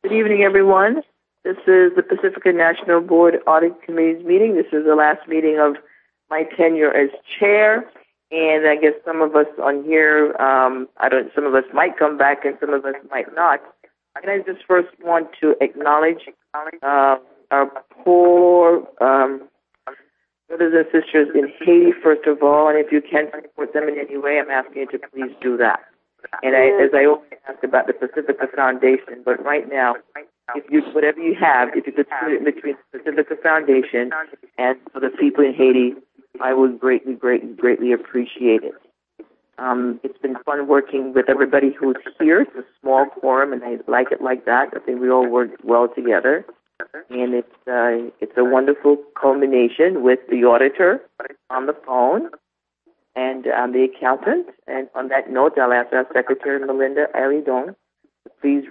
Good evening, everyone. This is the Pacifica National Board Audit Committee's meeting. This is the last meeting of my tenure as chair, and I guess some of us on here, some of us might come back and some of us might not. And I just first want to acknowledge our poor brothers and sisters in Haiti, first of all, and if you can support them in any way, I'm asking you to please do that. And as I always ask about the Pacifica Foundation, but right now, whatever you have, if you could split it between the Pacifica Foundation and for the people in Haiti, I would greatly appreciate it. It's been fun working with everybody who's here. It's a small quorum, and I like it like that. I think we all work well together. And it's a wonderful culmination with the auditor on the phone and the accountant. And on that note, I'll ask our Secretary, Melinda Aridon, to please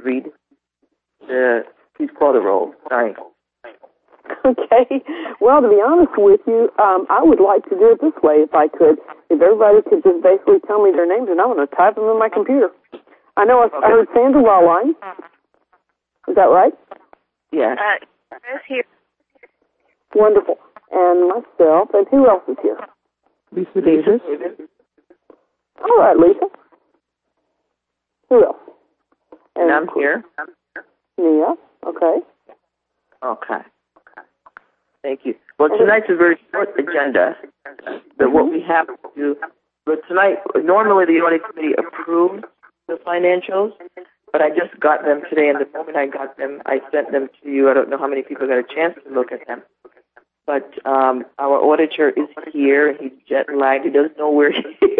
call the roll. Sorry. Okay. Well, to be honest with you, I would like to do it this way if I could. If everybody could just basically tell me their names, and I'm going to type them in my computer. I know I heard Sandra Lawline. Is that right? Yeah. Chris here. Wonderful. And myself. And who else is here? Lisa Davis. All right, Lisa. Who else? And I'm here. Nia. Okay. Okay. Thank you. Well, tonight's a very short agenda. But what we have to do, but tonight, normally the audit committee approves the financials, but I just got them today, and the moment I got them, I sent them to you. I don't know how many people got a chance to look at them. But our auditor is here, and he's jet-lagged. He doesn't know where he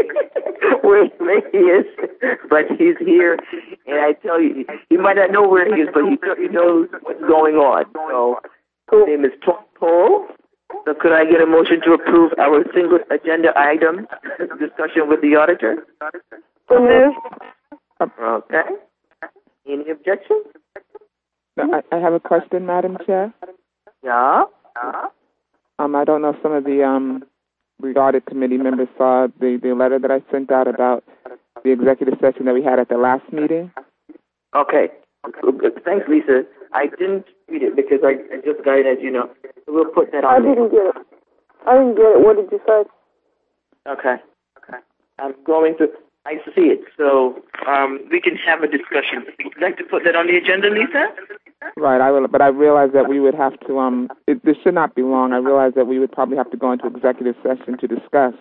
is, but he's here. And I tell you, he might not know where he is, but he certainly knows what's going on. So his name is Tom Paul. So could I get a motion to approve our single agenda item discussion with the auditor? So moved. Okay. Any objections? I have a question, Madam Chair. Yeah. I don't know if some of the audit committee members saw the letter that I sent out about the executive session that we had at the last meeting. Okay. Thanks, Lisa. I didn't read it because I just got it, as you know. So we'll put that on. I didn't get it. What did you say? Okay. I'm going to. I see it. So we can have a discussion. Would you like to put that on the agenda, Lisa? Right, I will. But I realize that we would have to. This should not be long. I realize that we would probably have to go into executive session to discuss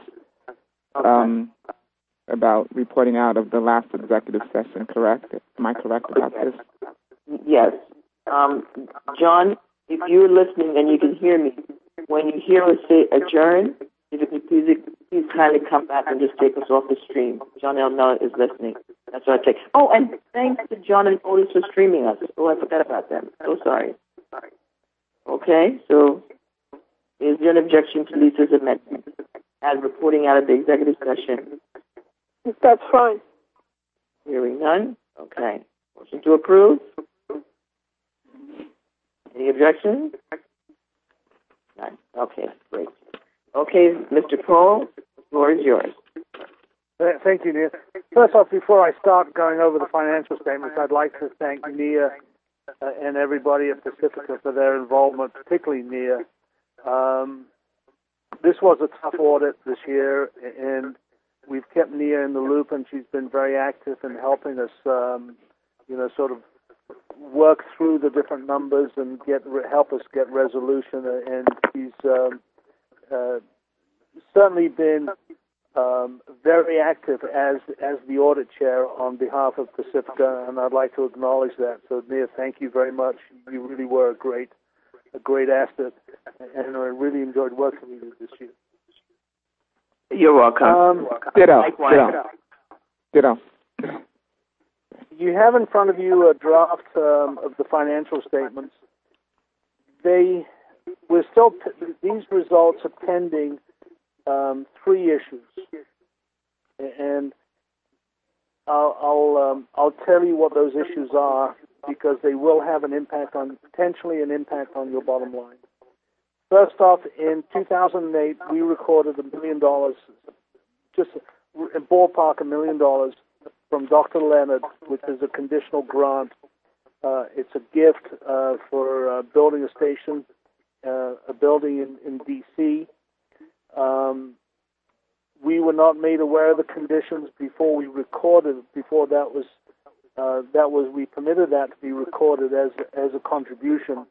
about reporting out of the last executive session. Correct? Am I correct about this? Yes. John, if you're listening and you can hear me, when you hear us say adjourn, if you can please kindly come back and just take us off the stream. John Elnell is listening. That's what I take. Oh, and thanks to John and Otis for streaming us. Oh, I forgot about them. So sorry. Okay, so is there an objection to Lisa's amendment and reporting out of the executive session? That's fine. Hearing none. Okay. Motion to approve. Any objections? None. Okay, great. Okay, Mr. Paul, the floor is yours. Thank you, Nia. First off, before I start going over the financial statements, I'd like to thank Nia and everybody at Pacifica for their involvement, particularly Nia. This was a tough audit this year, and we've kept Nia in the loop, and she's been very active in helping us, sort of work through the different numbers and help us get resolution. And she's certainly been very active as the audit chair on behalf of Pacifica, and I'd like to acknowledge that. So, Nia, thank you very much. You really were a great asset, and I really enjoyed working with you this year. You're welcome. Ditto. You have in front of you a draft of the financial statements. These results are pending three issues, and I'll tell you what those issues are because they will have potentially an impact on your bottom line. First off, in 2008, we recorded $1 million, just ballpark $1 million from Dr. Leonard, which is a conditional grant It's a gift for building a station, a building in D.C. We were not made aware of the conditions before we recorded. Before we permitted that to be recorded as a contribution.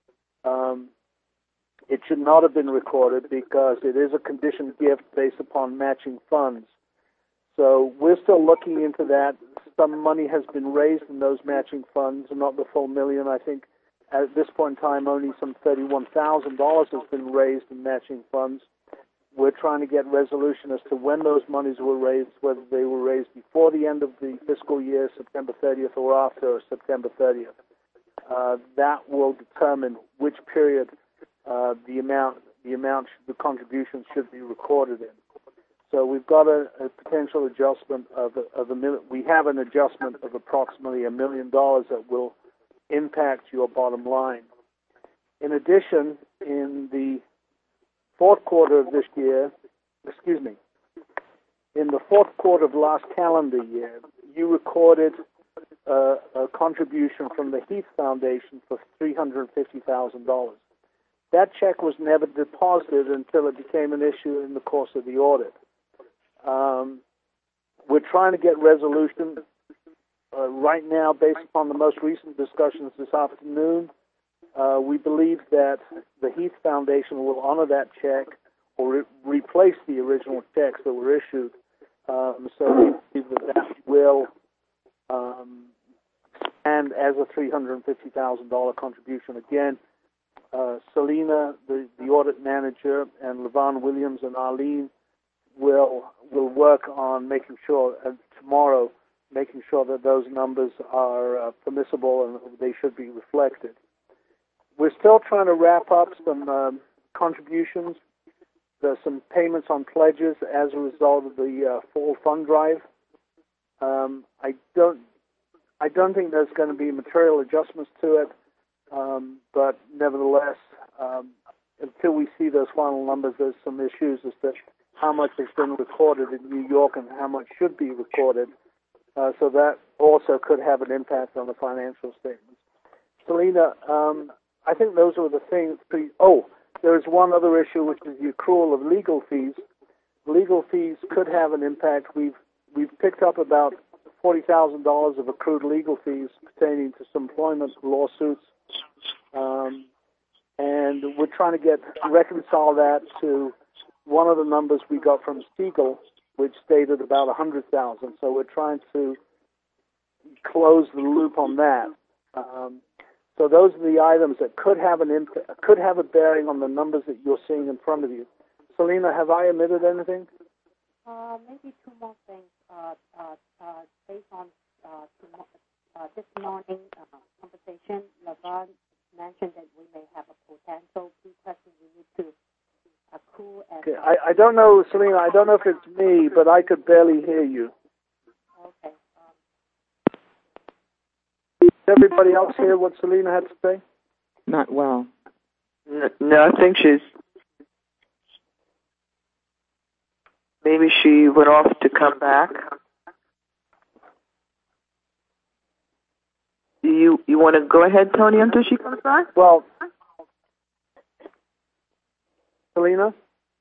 It should not have been recorded because it is a conditioned gift based upon matching funds. So we're still looking into that. Some money has been raised in those matching funds, not the full $1 million. I think at this point in time, only some $31,000 has been raised in matching funds. We're trying to get resolution as to when those monies were raised, whether they were raised before the end of the fiscal year, September 30th, or after September 30th. That will determine which period the contributions should be recorded in. So we've got a potential adjustment of $1 million. We have an adjustment of approximately $1 million that will impact your bottom line. In addition, in the fourth quarter of this year, in the fourth quarter of last calendar year, you recorded a contribution from the Heath Foundation for $350,000. That check was never deposited until it became an issue in the course of the audit. We're trying to get resolution right now based upon the most recent discussions this afternoon. We believe that the Heath Foundation will honor that check or replace the original checks that were issued. So we believe that will stand as a $350,000 contribution. Again, Selena, the audit manager, and LaVon Williams and Arlene will work on making sure, tomorrow, making sure that those numbers are permissible and they should be reflected. We're still trying to wrap up some contributions. There's some payments on pledges as a result of the fall fund drive. I don't think there's going to be material adjustments to it, but nevertheless, until we see those final numbers, there's some issues as to how much has been recorded in New York and how much should be recorded. So that also could have an impact on the financial statements. Selena, I think those are the things. There's one other issue, which is the accrual of legal fees. Legal fees could have an impact. We've picked up about $40,000 of accrued legal fees pertaining to some employment lawsuits, and we're trying to reconcile that to one of the numbers we got from Siegel, which stated about $100,000. So we're trying to close the loop on that. So those are the items that could have a bearing on the numbers that you're seeing in front of you. Selena, have I omitted anything? Maybe two more things. Based on this morning conversation, LaVon mentioned that we may have a potential bequest we need to accrue. Okay. I don't know, Selena. I don't know if it's me, but I could barely hear you. Okay. Did everybody else hear what Selena had to say? Not well. No, I think maybe she went off to come back. You want to go ahead, Tony, until she comes back? Well, Selena?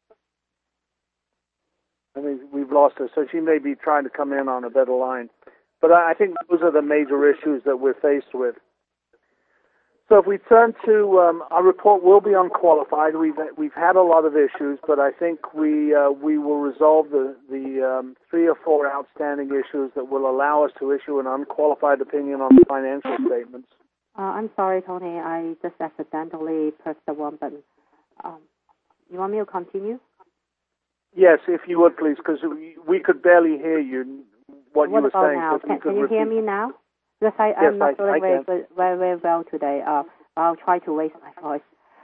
I mean, we've lost her, so she may be trying to come in on a better line. But I think those are the major issues that we're faced with. So if we turn to our report, will be unqualified. We've had a lot of issues, but I think we will resolve the 3 or 4 outstanding issues that will allow us to issue an unqualified opinion on the financial statements. I'm sorry, Tony. I just accidentally pressed the wrong button. You want me to continue? Yes, if you would, please, because we could barely hear you. What you were saying. Now? Can you hear me now? Yes, I'm not feeling very well today. I'll try to raise my voice.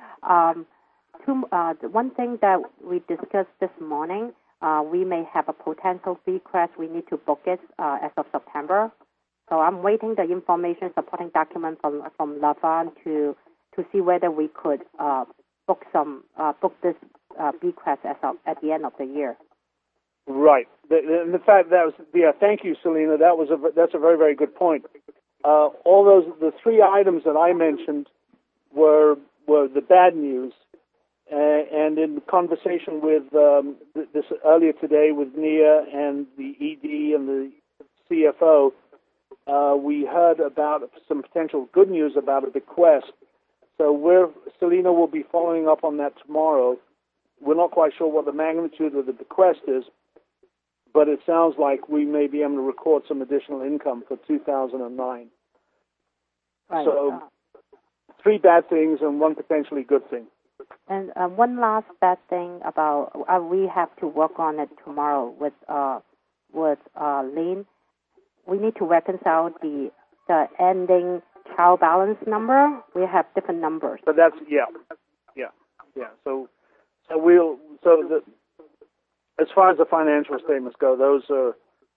One thing that we discussed this morning, we may have a potential bequest. We need to book it as of September. So I'm waiting the information supporting document from LaVon to see whether we could book this bequest at the end of the year. Right. The fact that was thank you, Selena. That's a very, very good point. the three items that I mentioned were the bad news. And in conversation with this earlier today with Nia and the ED and the CFO, we heard about some potential good news about a bequest. So Selena will be following up on that tomorrow. We're not quite sure what the magnitude of the bequest is, but it sounds like we may be able to record some additional income for 2009. Right. So three bad things and one potentially good thing. And one last bad thing about we have to work on it tomorrow with Lynn. We need to reconcile the ending child balance number. We have different numbers. But that's yeah. So as far as the financial statements go, those are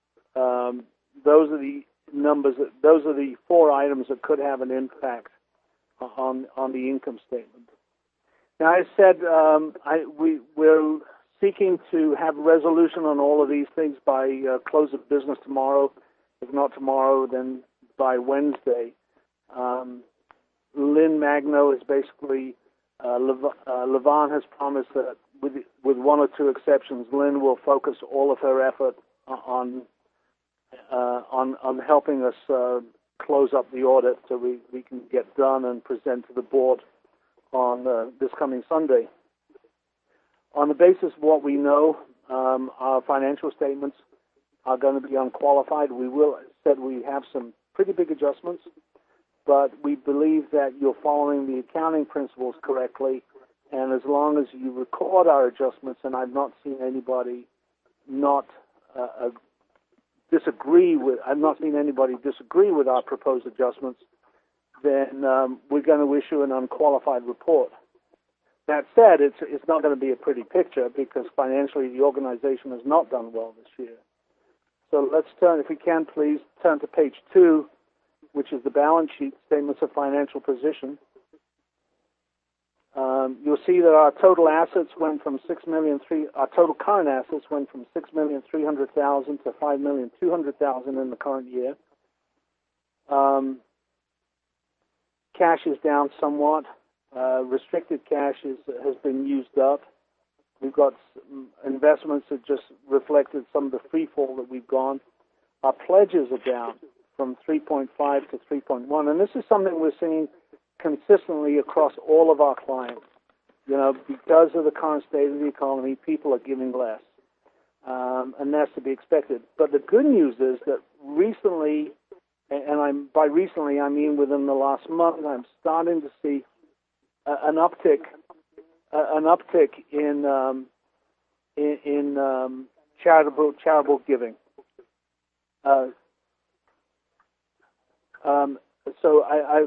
the numbers. Those are the four items that could have an impact on the income statement. Now, I said we're seeking to have resolution on all of these things by close of business tomorrow. If not tomorrow, then by Wednesday. Lynn Magno is basically, Levon has promised that with one or two exceptions, Lynn will focus all of her effort on helping us close up the audit so we can get done and present to the board on this coming Sunday. On the basis of what we know, our financial statements are going to be unqualified. We have some pretty big adjustments, but we believe that you're following the accounting principles correctly, and as long as you record our adjustments, and I've not seen anybody disagree with our proposed adjustments, then we're going to issue an unqualified report. That said, it's not going to be a pretty picture because financially the organization has not done well this year. So let's turn, if we can please, turn to page 2, which is the balance sheet, statements of financial position. You'll see that our total assets went from our total current assets went from $6,300,000 to $5,200,000 in the current year. Cash is down somewhat. Restricted cash has been used up. We've got investments that just reflected some of the free fall that we've gone. Our pledges are down from 3.5 to 3.1, and this is something we're seeing consistently across all of our clients. Because of the current state of the economy, people are giving less, and that's to be expected. But the good news is that recently, and by recently I mean within the last month, I'm starting to see an uptick in charitable giving. So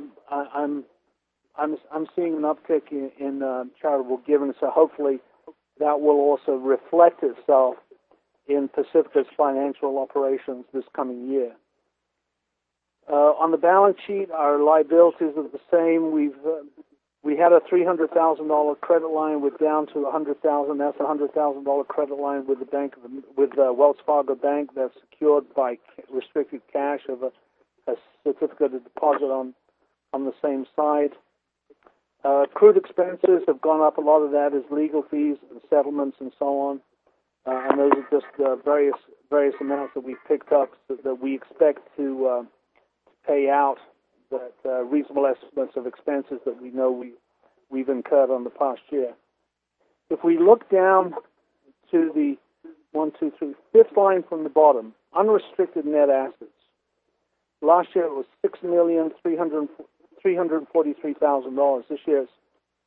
I'm seeing an uptick in charitable giving. So hopefully that will also reflect itself in Pacifica's financial operations this coming year. On the balance sheet, our liabilities are the same. We had a $300,000 credit line. We're down to $100,000. That's a $100,000 credit line with Wells Fargo Bank that's secured by restricted cash of a certificate of deposit on the same side. Accrued expenses have gone up. A lot of that is legal fees and settlements and so on. And those are just various amounts that we've picked up that we expect to pay out, that reasonable estimates of expenses that we know we've incurred on the past year. If we look down to the fifth line from the bottom, unrestricted net assets. Last year it was $6,343,000. This year it's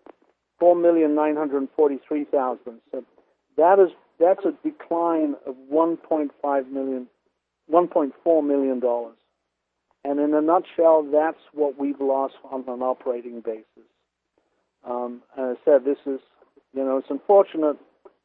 $4,943,000. So that's a decline of $1.4 million. And in a nutshell, that's what we've lost on an operating basis. And I said, this is, it's unfortunate,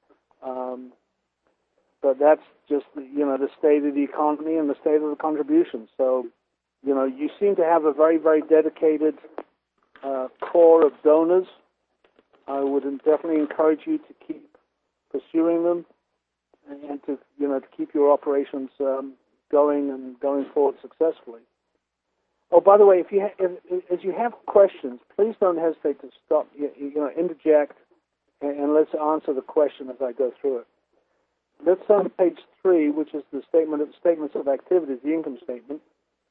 but that's just, the state of the economy and the state of the contribution. So, you seem to have a very, very dedicated core of donors. I would definitely encourage you to keep pursuing them and to keep your operations going and going forward successfully. Oh, by the way, if you have questions, please don't hesitate to stop. Interject, and let's answer the question as I go through it. Let's turn to page 3, which is the statements of activities, the income statement.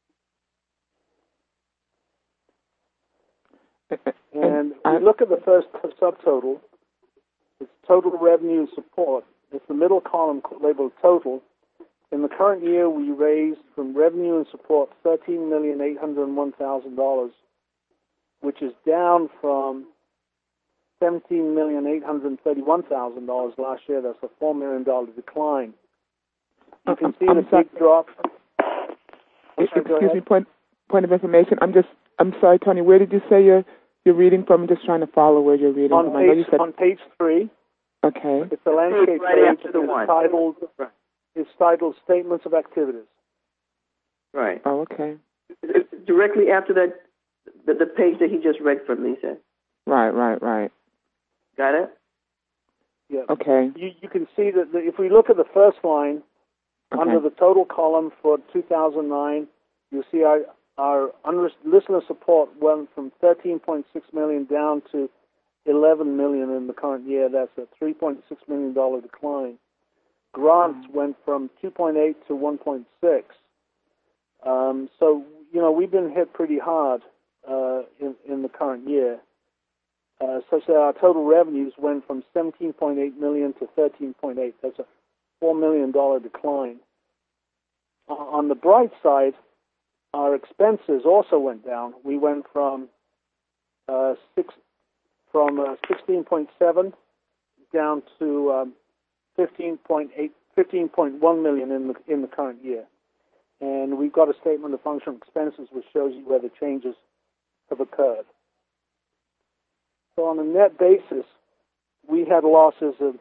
And we look at the first subtotal. It's total revenue and support. It's the middle column labeled total. In the current year, we raised from revenue and support $13,801,000, which is down from $17,831,000 last year. That's a $4 million decline. You can see the big drop. Excuse me, point of information. I'm sorry, Tony. Where did you say you're reading from? I'm just trying to follow where you're reading from. On page 3. Okay. It's the landscape right page. after the one. It's titled Statements of Activities. Right. Oh, okay. Directly after that, the page that he just read from, Lisa. Right. Got it? Yeah. Okay. You can see that if we look at the first line, under the total column for 2009, you'll see our listener support went from $13.6 million down to $11 million in the current year. That's a $3.6 million decline. Grants went from 2.8 to 1.6. So, we've been hit pretty hard in the current year, such that our total revenues went from $17.8 million to $13.8. That's a $4 million decline. On the bright side, our expenses also went down. We went from 16.7 down to 15.1 million in the current year. And we've got a statement of functional expenses which shows you where the changes have occurred. So on a net basis, we had losses of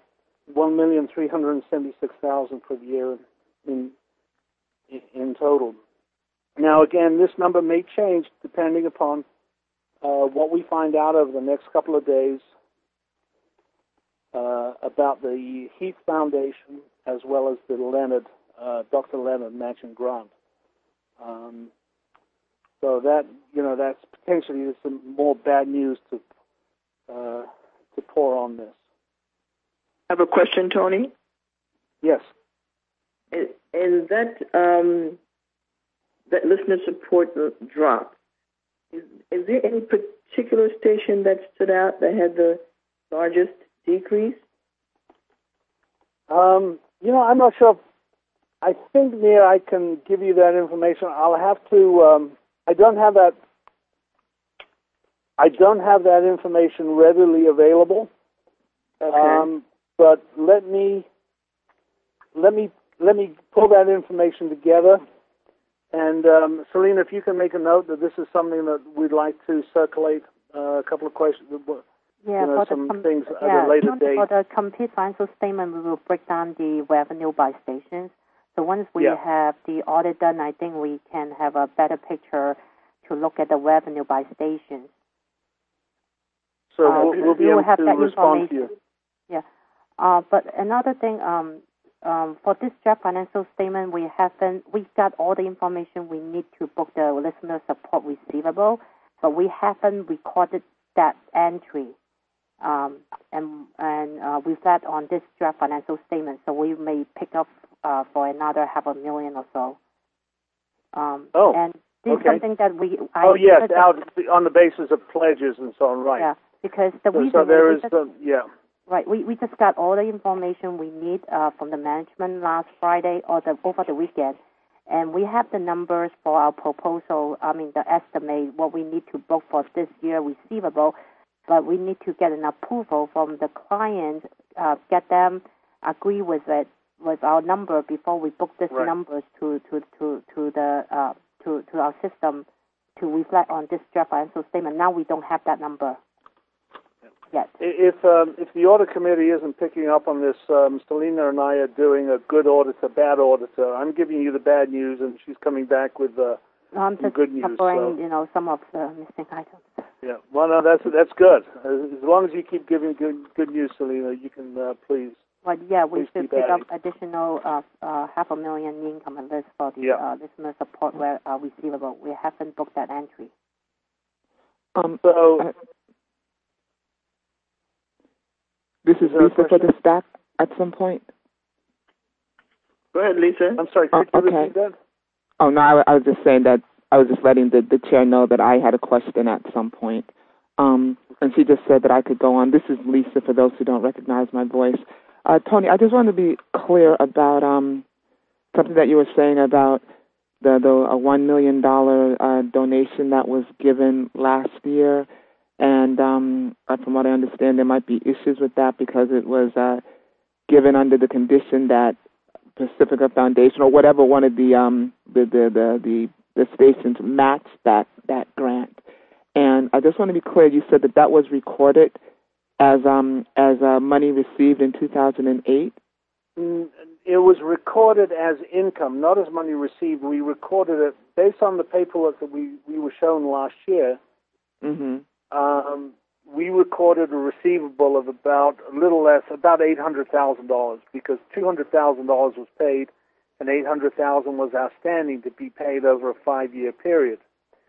$1,376,000 for the year in total. Now, again, this number may change depending upon what we find out over the next couple of days about the Heath Foundation as well as the Dr. Leonard matching grant. So that's potentially some more bad news to pour on this. I have a question, Tony. Yes. And that listener support drop, is there any particular station that stood out that had the largest decrease? I'm not sure. I think, Nia, I can give you that information. I'll have to. I don't have that information readily available. Okay. But let me pull that information together. And Selena, if you can make a note that this is something that we'd like to circulate, a couple of questions. Yeah, some things at a later date. For the complete financial statement, we will break down the revenue by stations. So once we have the audit done, I think we can have a better picture to look at the revenue by stations. So we'll be able to respond to you. Yeah. But another thing, for this draft financial statement, we got all the information we need to book the listener support receivable, but we haven't recorded that entry. And we've got on this draft financial statement, so we may pick up for another $500,000 or so. And this is something that out on the basis of pledges and so on, right? Yeah, because the reason so there is Right, we just got all the information we need from the management last Friday or over the weekend, and we have the numbers for our proposal. The estimate what we need to book for this year receivable, but we need to get an approval from the client, get them agree with it with our number before we book these numbers to our system to reflect on this draft financial statement. Now we don't have that number yet. If the audit committee isn't picking up on this, Selena and I are doing a good auditor, bad auditor. I'm giving you the bad news, and she's coming back with I'm just good news. Covering, some of the missing items. Yeah, well, no, that's good. As long as you keep giving good news, Selena, you can please But yeah, we Please should keep pick up adding. additional $500,000 income and list for the listener support where receivable. We haven't booked that entry. This is Lisa for the stack at some point. Go ahead, Lisa. I'm sorry, could you repeat that? Oh, no, I was just saying that I was just letting the chair know that I had a question at some point. And she just said that I could go on. This is Lisa for those who don't recognize my voice. Tony, I just want to be clear about something that you were saying about the $1 million donation that was given last year. And from what I understand, there might be issues with that because it was given under the condition that Pacifica Foundation or whatever one of the stations matched that grant. And I just want to be clear. You said that was recorded as money received in 2008. It was recorded as income, not as money received. We recorded it based on the paperwork that we were shown last year. Mm-hmm. We recorded a receivable of about $800,000 because $200,000 was paid and $800,000 was outstanding to be paid over a 5-year period.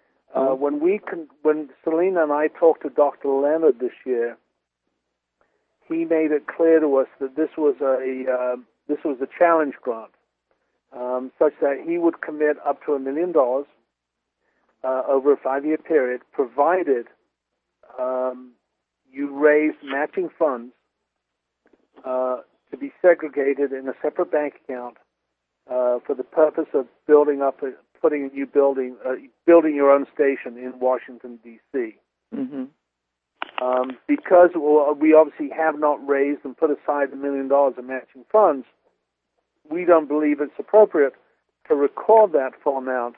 When Selena and I talked to Dr. Leonard this year, he made it clear to us that this was a challenge grant, such that he would commit up to $1 million over a 5-year period, provided you raised matching funds to be segregated in a separate bank account for the purpose of building a new building, building your own station in Washington, D.C. Mm-hmm. Because we obviously have not raised and put aside $1 million of matching funds, we don't believe it's appropriate to record that full amount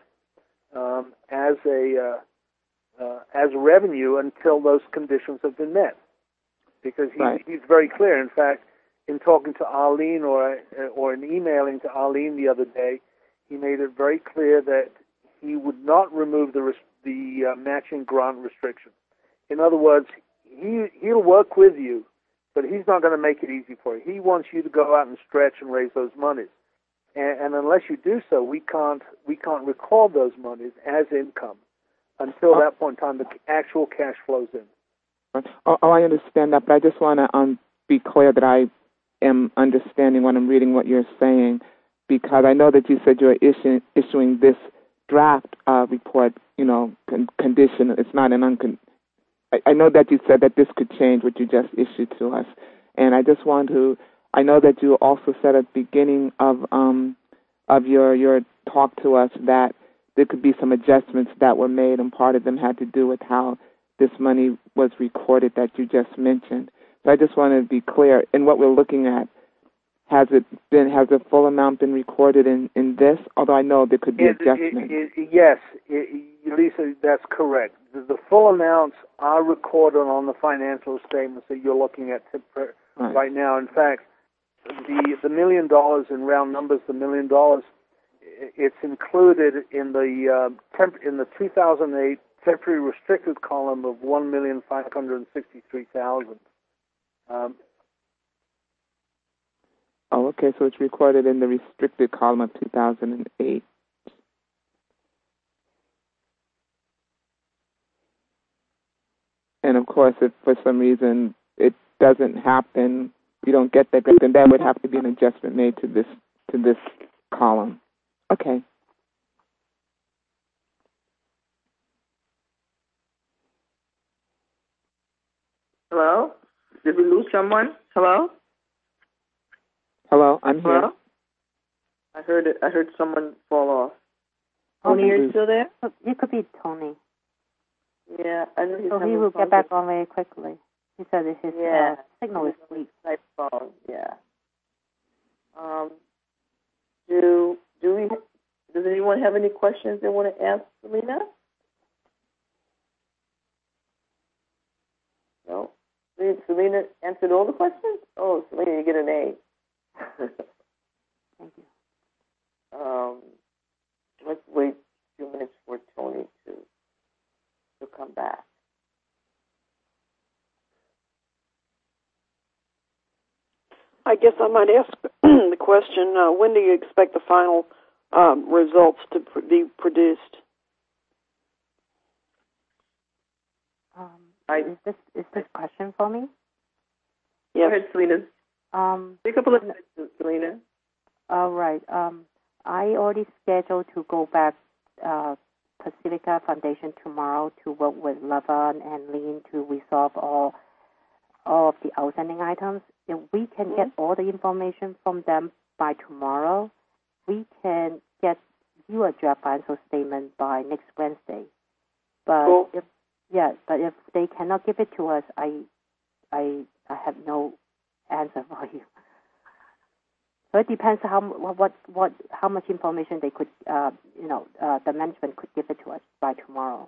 as revenue until those conditions have been met. Because he's very clear. In fact, in talking to Arlene or in emailing to Arlene the other day, he made it very clear that he would not remove the matching grant restriction. In other words, he'll work with you, but he's not going to make it easy for you. He wants you to go out and stretch and raise those monies. And unless you do so, we can't record those monies as income until that point in time the actual cash flows in. Oh, I understand that, but I just want to be clear that I am understanding when I'm reading what you're saying, because I know that you said you're issuing this draft report, condition. It's not an I know that you said that this could change what you just issued to us, and I just want to. I know that you also said at the beginning of your talk to us that there could be some adjustments that were made, and part of them had to do with how this money was recorded that you just mentioned. So I just want to be clear in what we're looking at. Has the full amount been recorded in this? Although I know there could be adjustments. Yes, Lisa, that's correct. The full amounts are recorded on the financial statements that you're looking at right now. In fact, the $1 million in round numbers, $1 million, it's included in the 2008 temporary restricted column of $1,563,000. Oh, okay, so it's recorded in the restricted column of 2008. And, of course, if for some reason it doesn't happen, you don't get that, then there would have to be an adjustment made to this column. Okay. Hello? Did we lose someone? Hello? Hello, I'm here. Hello? I heard it. I heard someone fall off. Tony, are you still there? It could be Tony. Yeah, I know he's so he will get back on very quickly. He said his signal is weak. Type phone, yeah. Does anyone have any questions they want to ask Selena? No? Selena answered all the questions? Oh, Selena, you get an A. Thank you. Let's wait a few minutes for Tony to come back. I guess I might ask the question, when do you expect the final results to be produced? Is this question for me? Yes. Go ahead, Selena. Take a couple of minutes, Selena. All right. I already scheduled to go back Pacifica Foundation tomorrow to work with Lavon and Lynn to resolve all of the outstanding items. If we can get all the information from them by tomorrow, we can get you a draft financial statement by next Wednesday. But cool. if they cannot give it to us, I have no answer for you. So it depends how much information they could, the management could give it to us by tomorrow.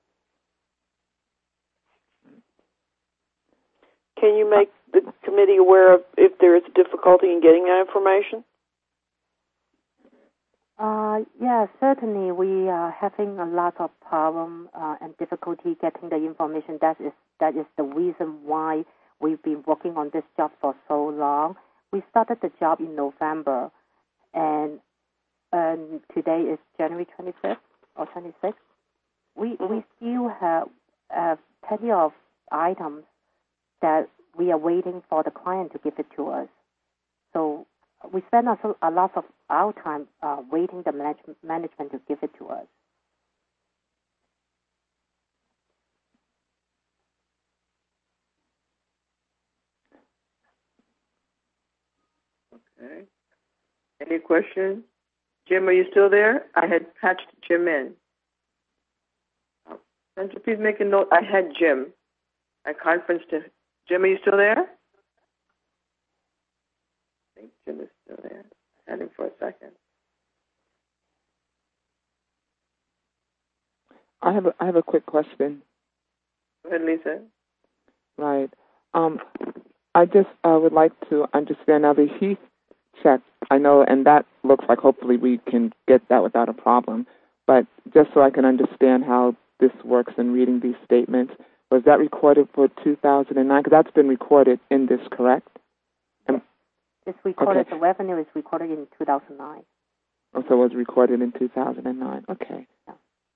Can you make the committee aware of if there is difficulty in getting that information? Yeah, certainly we are having a lot of problem and difficulty getting the information. That is the reason why we've been working on this job for so long. We started the job in November, and today is January 25th or 26th. We still have plenty of items that we are waiting for the client to give it to us. So we spend a lot of our time waiting the management to give it to us. Okay. Any questions? Jim, are you still there? I had patched Jim in. Sandra, please make a note. I had Jim. I conferenced him. Jim, are you still there? I think Jim is still there. I had him for a second. I have a quick question. Go ahead, Lisa. Right. I just would like to understand now the Heath check. I know, and that looks like hopefully we can get that without a problem. But just so I can understand how this works in reading these statements, was that recorded for 2009? Because that's been recorded in this, correct? It's recorded. Okay. The revenue is recorded in 2009. Oh, so it was recorded in 2009. Okay. Yeah.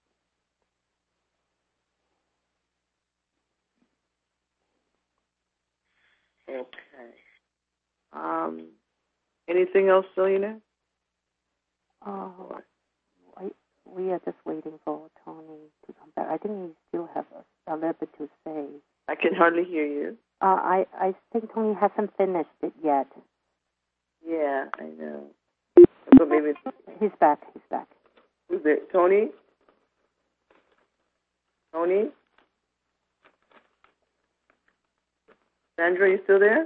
Okay. Anything else, Selena? We are just waiting for Tony to come back. I think he still has a little bit to say. I can hardly hear you. I think Tony hasn't finished it yet. Yeah, I know. So maybe He's back. Who's there? Tony? Tony? Sandra, you still there?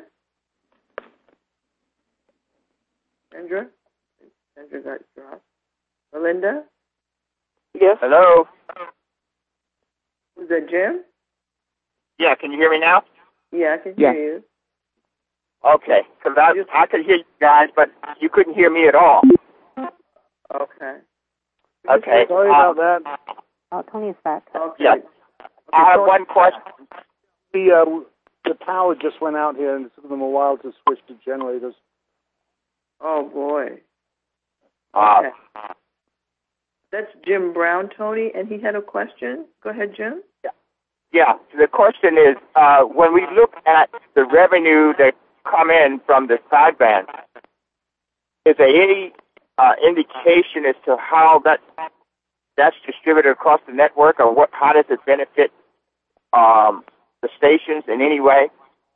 Sandra? Sandra got dropped. Melinda? Yes. Hello? Who's that, Jim? Yeah, can you hear me now? Yeah, I can hear you. Okay, because I could hear you guys, but you couldn't hear me at all. Okay. Okay. Sorry about that. Tony is back. Okay. Yeah. I have one question. The power just went out here, and it took them a while to switch to generators. Oh, boy. Uh, Okay. That's Jim Brown, Tony, and he had a question. Go ahead, Jim. Yeah, the question is, when we look at the revenue that come in from the sideband, is there any indication as to how that's distributed across the network, or how does it benefit the stations in any way?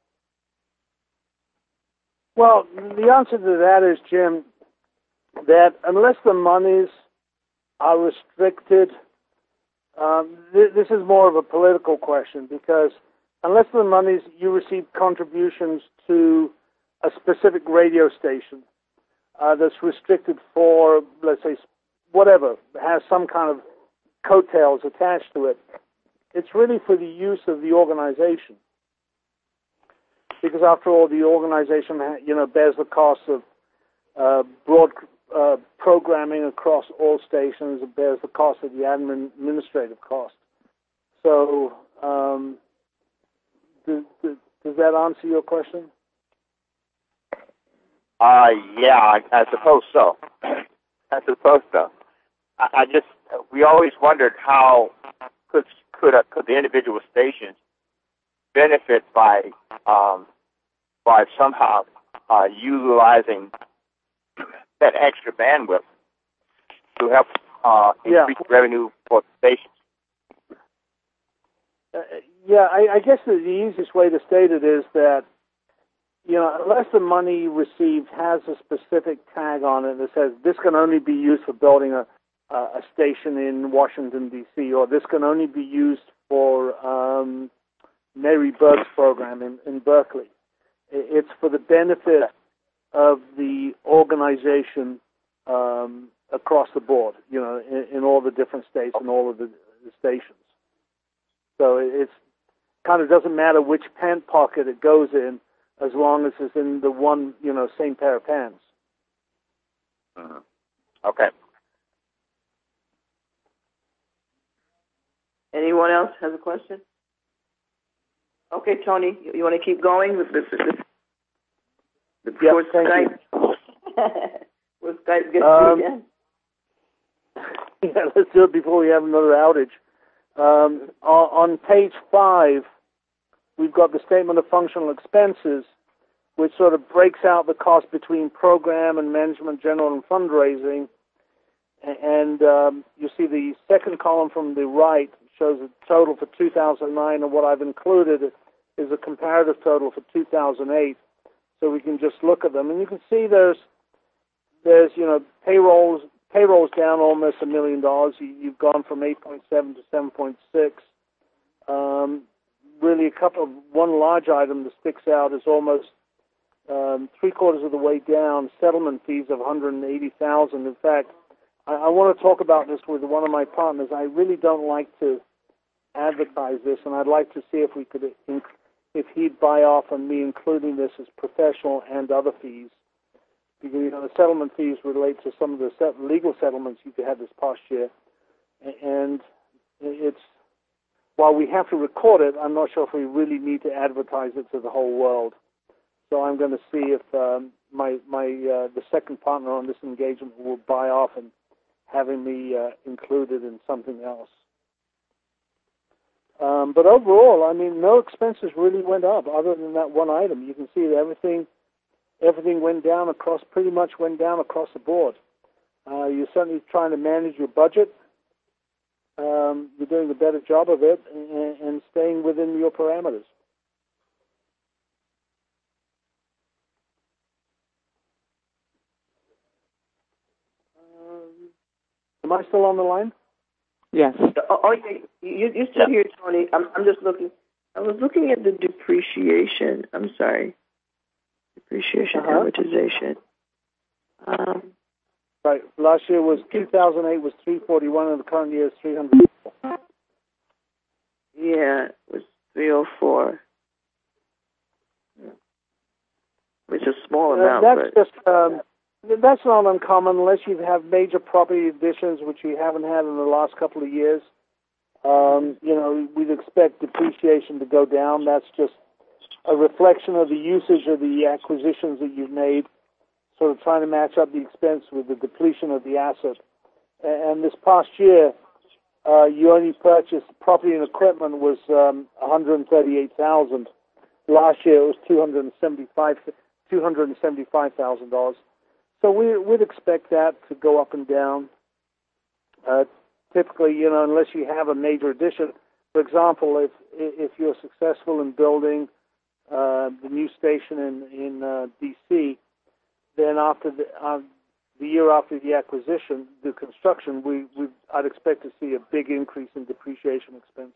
Well, the answer to that is, Jim, that unless the monies are restricted, this is more of a political question, because unless the monies, you receive contributions to a specific radio station that's restricted for, let's say, whatever, has some kind of coattails attached to it, it's really for the use of the organization. Because after all, the organization, bears the cost of broad programming across all stations. It bears the cost of the administrative cost. So, does that answer your question? Yeah, I suppose so. I suppose so. I just, we always wondered how could the individual stations benefit by somehow utilizing that extra bandwidth to help increase revenue for the stations. I guess the easiest way to state it is that, unless the money received has a specific tag on it that says this can only be used for building a station in Washington, D.C., or this can only be used for Mary Berg's program in Berkeley. It's for the benefit of the organization across the board, in all the different states and all of the stations. So it's kind of doesn't matter which pant pocket it goes in, as long as it's in the one, same pair of pants. Mm-hmm. Okay. Anyone else has a question? Okay, Tony, you want to keep going with this? Before Skype, before Skype gets you again. Yeah, let's do it before we have another outage. On page 5, we've got the statement of functional expenses, which sort of breaks out the cost between program and management, general, and fundraising. And you see the second column from the right shows a total for 2009, and what I've included is a comparative total for 2008. So we can just look at them, and you can see there's payrolls down almost $1 million. You've gone from 8.7 to 7.6. Really, one large item that sticks out is almost 3/4 of the way down. Settlement fees of $180,000. In fact, I want to talk about this with one of my partners. I really don't like to advertise this, and I'd like to see if we could, if he'd buy off on me including this as professional and other fees. Because the settlement fees relate to some of the legal settlements you've had this past year, and it's, while we have to record it, I'm not sure if we really need to advertise it to the whole world. So I'm going to see if the second partner on this engagement will buy off and having me included in something else. But overall, no expenses really went up other than that one item. You can see that everything went down pretty much went down across the board. You're certainly trying to manage your budget. You're doing a better job of it and staying within your parameters. Am I still on the line? Yes. Oh, yeah. You're still here, Tony. I'm just looking. I was looking at the depreciation. I'm sorry. Depreciation, amortization. Right. Last year was 2008 was 341, and the current year is 300. Yeah, it was 304. It's a small amount. That's not uncommon unless you have major property additions, which we haven't had in the last couple of years. We'd expect depreciation to go down. That's just a reflection of the usage of the acquisitions that you've made, sort of trying to match up the expense with the depletion of the asset. And this past year, you only purchased property and equipment was $138,000. Last year it was $275,000. So we'd expect that to go up and down. Typically, unless you have a major addition. For example, if you're successful in building the new station in D.C., then after the year after the acquisition, the construction, I'd expect to see a big increase in depreciation expense.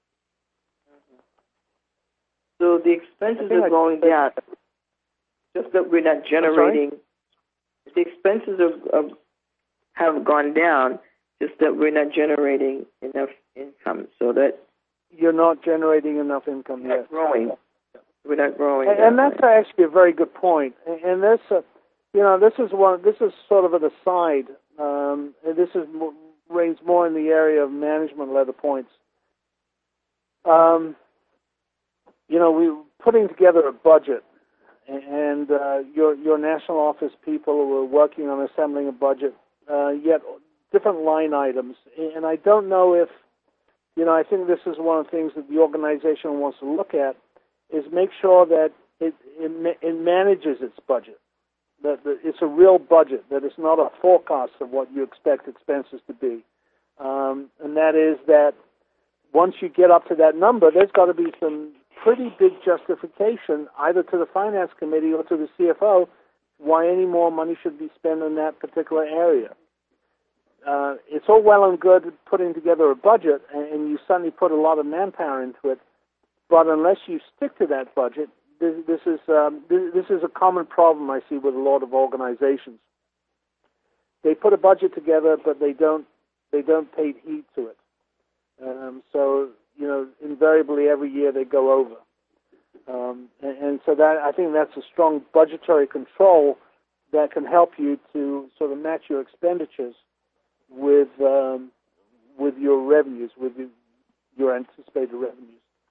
So the expenses are going down, just that we're not generating. The expenses have gone down, just that we're not generating enough income, so that you're not generating enough income yet. We're not growing. And that's actually a very good point. And this is sort of an aside. And this is reigns more in the area of management letter points. We were putting together a budget, and your national office people were working on assembling a budget, yet different line items. And I don't know if, I think this is one of the things that the organization wants to look at, is make sure that it manages its budget, that it's a real budget, that it's not a forecast of what you expect expenses to be. And that is that once you get up to that number, there's got to be some pretty big justification, either to the finance committee or to the CFO, why any more money should be spent in that particular area. It's all well and good putting together a budget, and you suddenly put a lot of manpower into it, but unless you stick to that budget, this is a common problem I see with a lot of organizations. They put a budget together, but they don't pay heed to it. So invariably every year they go over, and so that I think that's a strong budgetary control that can help you to sort of match your expenditures with your revenues, with your anticipated revenues.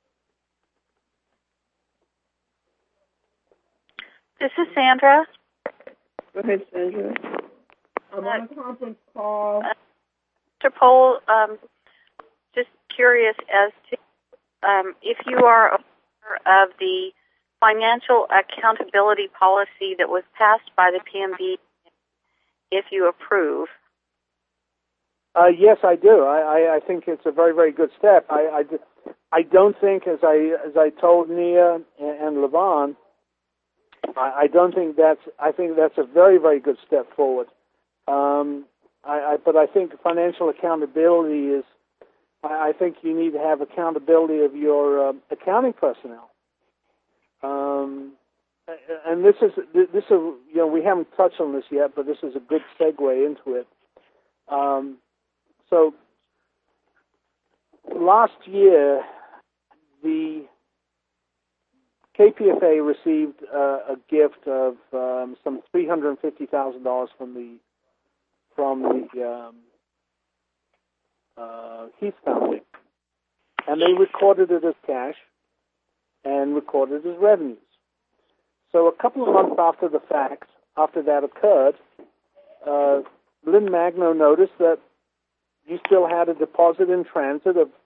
This is Sandra. Go ahead, Sandra. I'm on a conference call. Mr. Pohl, just curious as to if you are aware of the financial accountability policy that was passed by the PMB, if you approve. Yes, I do. I think it's a very, very good step. I don't think, as I told Nia and Levon, I think that's a very, very good step forward. But I think financial accountability is, I think you need to have accountability of your accounting personnel. And this is we haven't touched on this yet, but this is a good segue into it. So last year, the KPFA received a gift of some $350,000 from the Heath Foundation, and they recorded it as cash and recorded it as revenues. So a couple of months after the fact, after that occurred, Lynn Magno noticed that you still had a deposit in transit of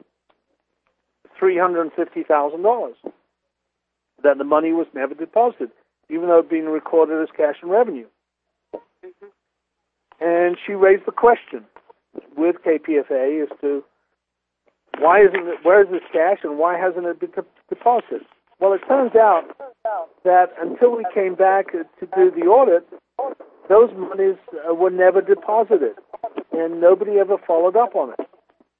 $350,000. That the money was never deposited, even though it had been recorded as cash and revenue. Mm-hmm. And she raised the question with KPFA as to where is this cash and why hasn't it been deposited? Well, it turns out that until we came back to do the audit, those monies were never deposited, and nobody ever followed up on it.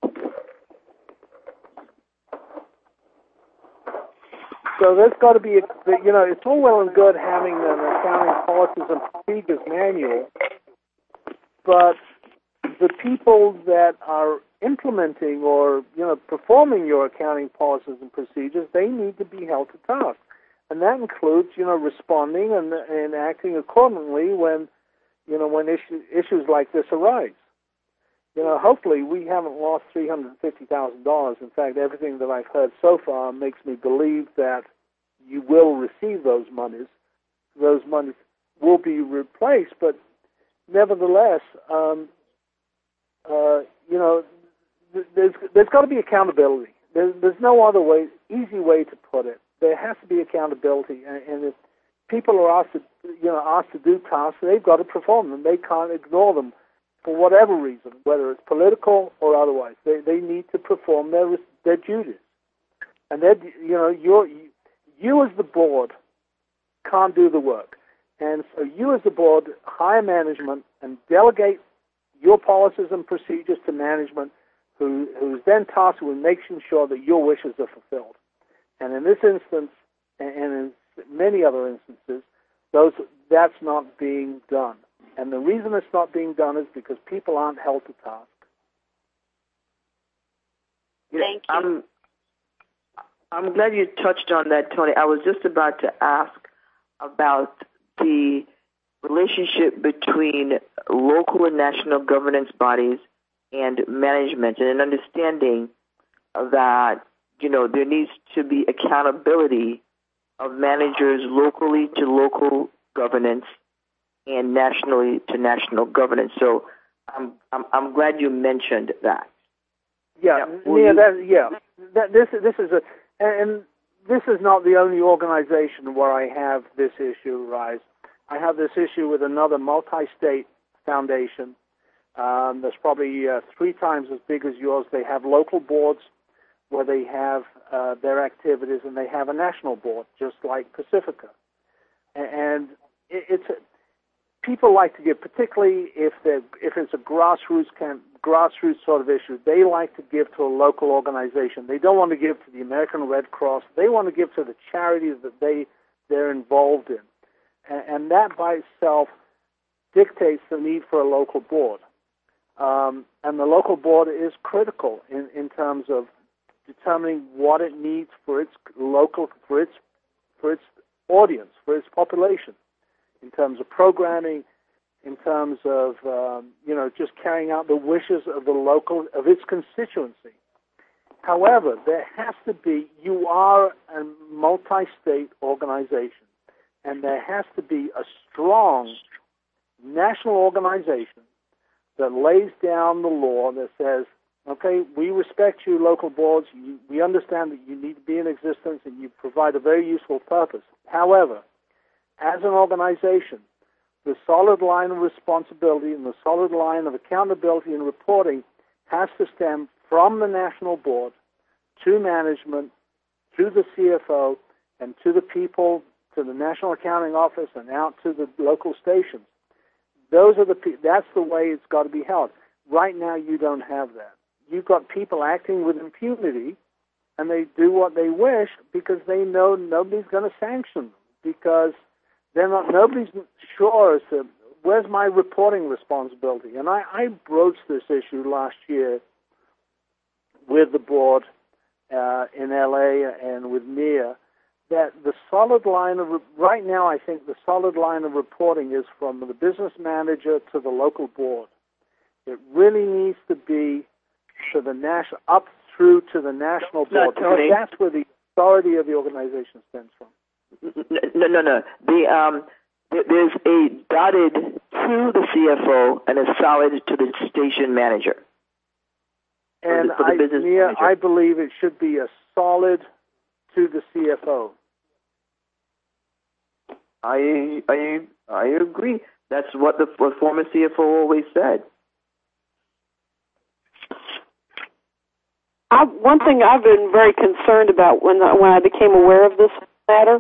So there's got to be, it's all well and good having an accounting policies and procedures manual, but the people that are implementing or, performing your accounting policies and procedures, they need to be held to task. And that includes, responding and acting accordingly when issues like this arise. Hopefully we haven't lost $350,000. In fact, everything that I've heard so far makes me believe that you will receive those monies. Those monies will be replaced, but nevertheless, there's got to be accountability. There's no other easy way to put it. There has to be accountability, and if people are asked to do tasks, they've got to perform them. They can't ignore them for whatever reason, whether it's political or otherwise. They need to perform their duties, and you as the board can't do the work, and so you as the board hire management and delegate your policies and procedures to management, who's then tasked with making sure that your wishes are fulfilled. And in this instance, and in many other instances, that's not being done. And the reason it's not being done is because people aren't held to task. Thank you. I'm glad you touched on that, Tony. I was just about to ask about the relationship between local and national governance bodies and management, and an understanding that, there needs to be accountability of managers locally to local governance and nationally to national governance. So I'm glad you mentioned that. Yeah, this is and this is not the only organization where I have this issue rise. I have this issue with another multi-state foundation that's probably 3 times as big as yours. They have local boards where they have their activities, and they have a national board, just like Pacifica. And it's people like to give, particularly if it's a grassroots sort of issue, they like to give to a local organization. They don't want to give to the American Red Cross. They want to give to the charities that they're involved in. And that by itself dictates the need for a local board. And the local board is critical in terms of determining what it needs for its audience, for its population, in terms of programming, in terms of just carrying out the wishes of of its constituency. However, there has to be, you are a multi-state organization, and there has to be a strong national organization that lays down the law that says, okay, we respect you, local boards. We understand that you need to be in existence and you provide a very useful purpose. However, as an organization, the solid line of responsibility and the solid line of accountability and reporting has to stem from the national board to management, to the CFO, and to the people, to the National Accounting Office, and out to the local stations. That's the way it's got to be held. Right now, you don't have that. You've got people acting with impunity, and they do what they wish because they know nobody's going to sanction them, because nobody's sure as to where's my reporting responsibility. And I broached this issue last year with the board in LA and with Mia, that the solid line of, right now I think the solid line of reporting is from the business manager to the local board. It really needs to be to the up through to the national board. That's where the authority of the organization stems from. No. There's a dotted to the CFO and a solid to the station manager. And I believe it should be a solid to the CFO. I agree. That's what the former CFO always said. One thing I've been very concerned about when I became aware of this matter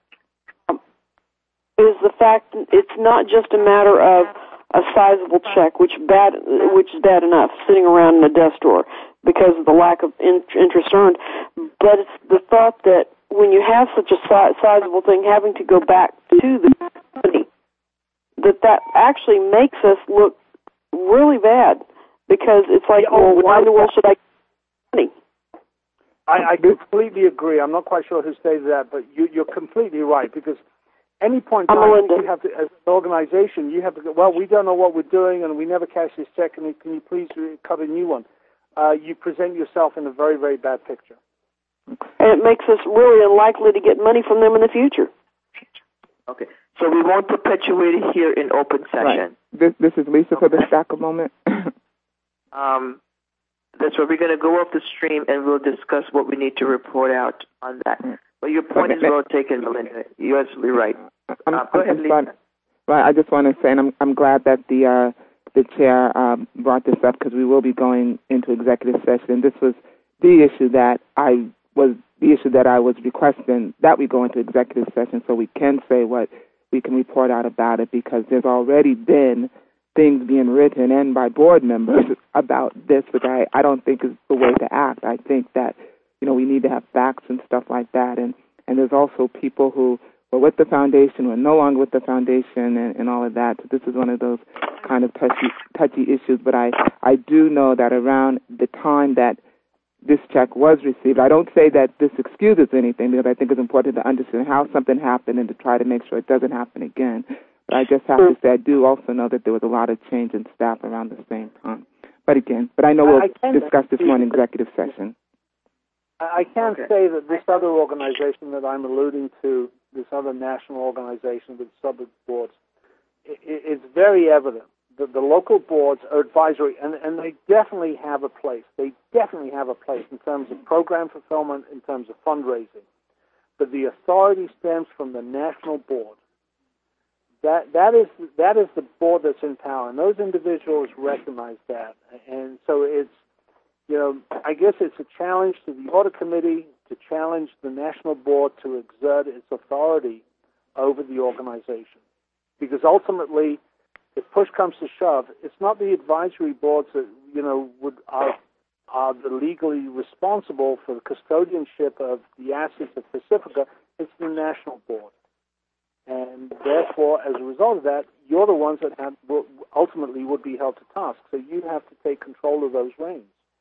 is the fact it's not just a matter of a sizable check, which is bad enough, sitting around in a desk drawer because of the lack of interest earned, but it's the thought that when you have such a sizable thing, having to go back to the company, that actually makes us look really bad, because it's like, why in the world should I get money? I completely agree. I'm not quite sure who stated that, but you're completely right, because any point in time, you have to, as an organization, you have to go, well, we don't know what we're doing, and we never cash this check, and can you please cut a new one? You present yourself in a very, very bad picture. And it makes us really unlikely to get money from them in the future. Okay. So we won't perpetuate it here in open session. Right. This is Lisa for the Stacker moment. That's where we're going to go off the stream, and we'll discuss what we need to report out on that. But your point is well taken, Melinda. You're absolutely right. Go ahead, Lisa. Right. I just want to say, and I'm glad that the chair brought this up, because we will be going into executive session. And this was the issue that I was requesting, that we go into executive session so we can say what we can report out about it, because there's already been things being written and by board members about this, which I don't think is the way to act. I think that, we need to have facts and stuff like that. And there's also people who were with the foundation, who are no longer with the foundation, and all of that. So this is one of those kind of touchy issues. But I do know that around the time that this check was received, I don't say that this excuses anything, because I think it's important to understand how something happened and to try to make sure it doesn't happen again. But I just have to say I do also know that there was a lot of change in staff around the same time. But I know we'll discuss this more in executive session. I can say that this other organization that I'm alluding to other national organization with sub boards, it's very evident that the local boards are advisory, and they definitely have a place. They definitely have a place in terms of program fulfillment, in terms of fundraising. But the authority stems from the national board. That is the board that's in power, and those individuals recognize that. And so it's, I guess it's a challenge to the audit committee to challenge the national board to exert its authority over the organization. Because ultimately, if push comes to shove, it's not the advisory boards that, are the legally responsible for the custodianship of the assets of Pacifica. It's the national board. And therefore, as a result of that, you're the ones that ultimately would be held to task. So you have to take control of those reins.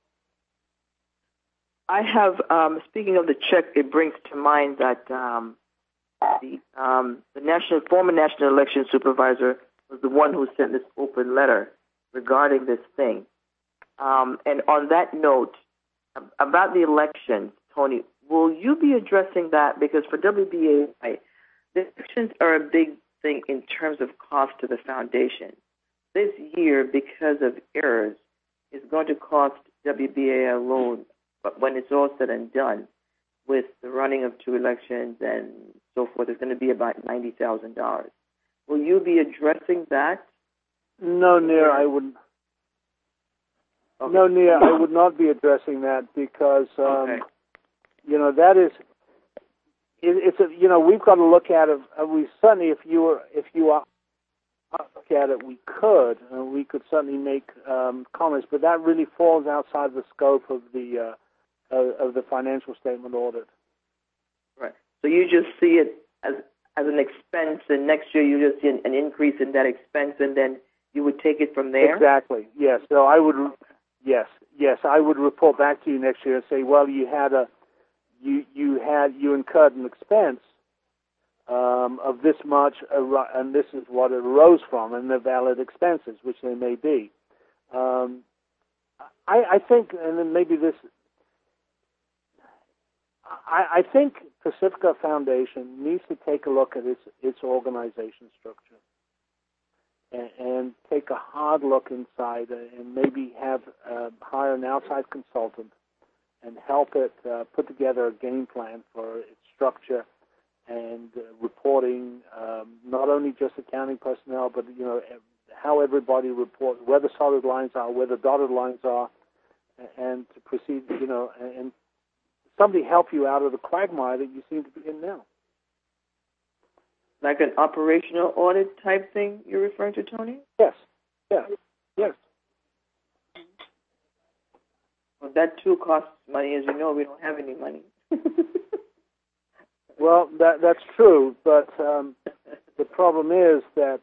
I have, speaking of the check, it brings to mind that the former national election supervisor was the one who sent this open letter regarding this thing. And on that note, about the election, Tony, will you be addressing that? Because for WBAI, the elections are a big thing in terms of cost to the foundation. This year, because of errors, is going to cost WBAI alone, but when it's all said and done, with the running of 2 elections and so forth, it's going to be about $90,000. Will you be addressing that? No, Nir, I wouldn't. Okay. No, Nir, I would not be addressing that because, that is, it's we've got to look at it. We certainly, if you are look at it, we could certainly make comments, but that really falls outside the scope of the financial statement audit. Right. So you just see it as an expense, and next year you just see an increase in that expense, and then you would take it from there? Exactly, yes. So I would, yes, I would report back to you next year and say, well, you incurred an expense of this much, and this is what it arose from, and the valid expenses, which they may be. I think, and then maybe this, I think Pacifica Foundation needs to take a look at its organization structure and take a hard look inside and maybe hire an outside consultant and help it put together a game plan for its structure and reporting, not only just accounting personnel, but how everybody reports, where the solid lines are, where the dotted lines are, and to proceed, and somebody help you out of the quagmire that you seem to be in now. Like an operational audit type thing you're referring to, Tony? Yes. Well, that too costs money. As you know, we don't have any money. Well, that's true, but the problem is that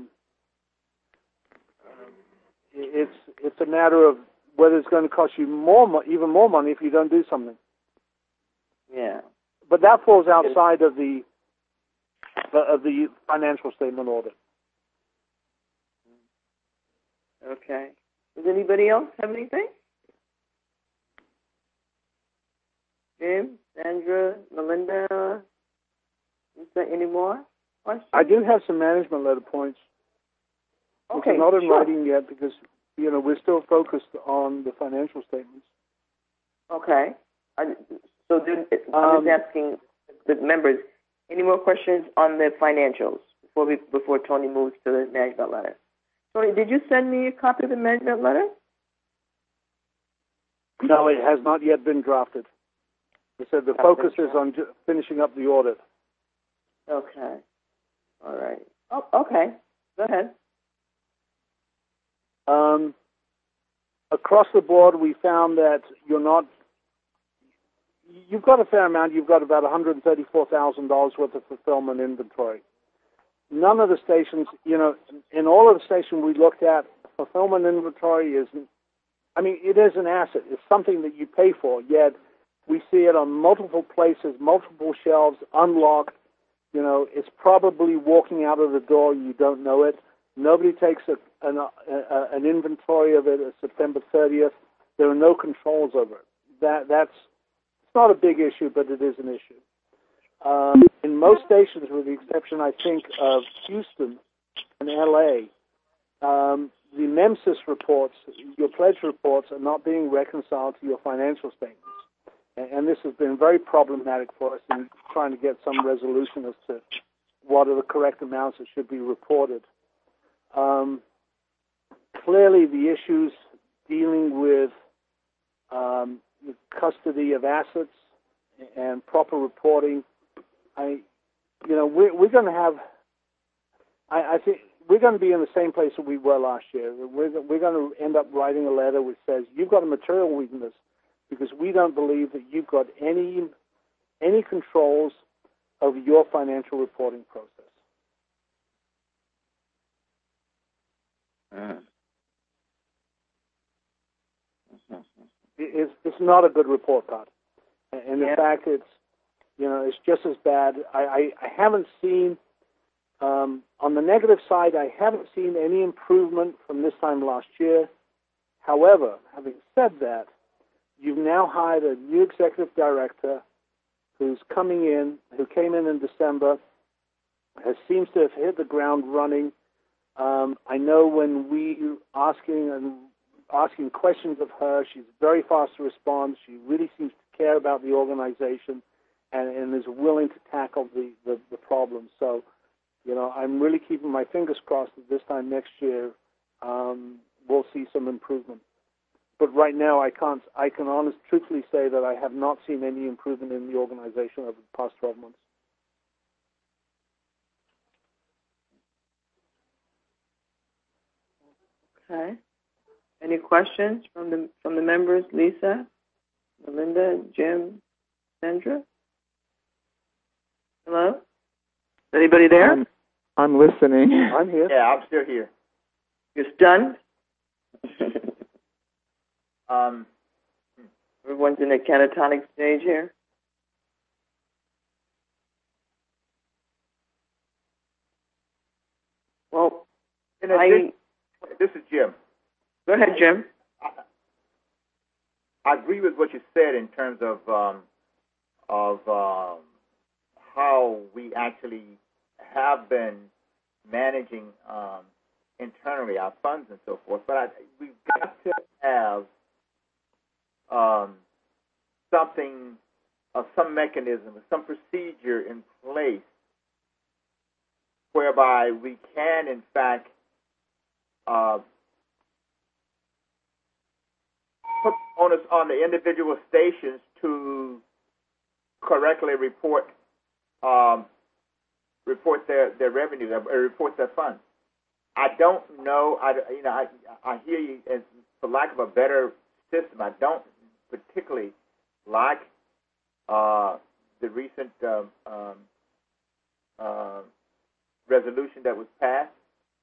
it's a matter of whether it's going to cost you even more money if you don't do something. Yeah. But that falls outside of the financial statement audit. Okay. Does anybody else have anything? Jim, Sandra, Melinda, is there any more questions? I do have some management letter points. Okay, which are not in writing yet because, we're still focused on the financial statements. Okay. So then I'm just asking the members, any more questions on the financials before Tony moves to the management letter? Tony, did you send me a copy of the management letter? No, it has not yet been drafted. I said the focus is on finishing up the audit. Okay. All right. Oh, okay. Go ahead. Across the board, we found that you've got a fair amount. You've got about $134,000 worth of fulfillment inventory. None of the stations, in all of the stations we looked at, fulfillment inventory it is an asset. It's something that you pay for, yet we see it on multiple places, multiple shelves, unlocked. It's probably walking out of the door. You don't know it. Nobody takes an inventory of it at September 30th. There are no controls over it. It's not a big issue, but it is an issue. In most stations, with the exception, I think, of Houston and L.A., the MEMSIS reports, your pledge reports, are not being reconciled to your financial statements. And this has been very problematic for us in trying to get some resolution as to what are the correct amounts that should be reported. Clearly, the issues dealing with the custody of assets and proper reporting, we're going to have, I think, we're going to be in the same place that we were last year. We're going to end up writing a letter which says you've got a material weakness because we don't believe that you've got any controls over your financial reporting process. It's not a good report card, and in fact, it's just as bad. I haven't seen. On the negative side, I haven't seen any improvement from this time last year. However, having said that, you've now hired a new executive director who came in December, seems to have hit the ground running. I know when we asking questions of her, she's very fast to respond. She really seems to care about the organization and is willing to tackle the problem. So, I'm really keeping my fingers crossed that this time next year we'll see some improvement. But right now, I can truthfully say that I have not seen any improvement in the organization over the past 12 months. Okay. Any questions from the members? Lisa, Melinda, Jim, Sandra? Hello? Is anybody there? I'm listening. I'm here. Yeah, I'm still here. You're stunned? Everyone's in a catatonic stage here. Well, this is Jim. Go ahead, Jim. I agree with what you said in terms of how we actually have been managing internally our funds and so forth. But we've got to have some mechanism, some procedure in place whereby we can, in fact, put onus on the individual stations to correctly report their revenue, report their funds. I don't know. I hear you. As, for lack of a better system, I don't particularly like the recent resolution that was passed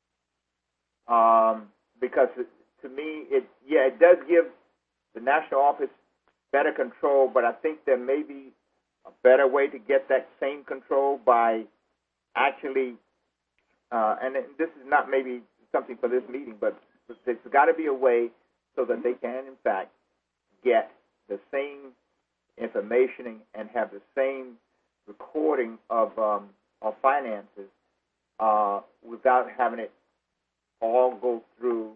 because to me, it does give the national office better control, but I think there may be a better way to get that same control by actually, and this is not maybe something for this meeting, but there's got to be a way so that they can, in fact, get the same information and have the same recording of finances without having it all go through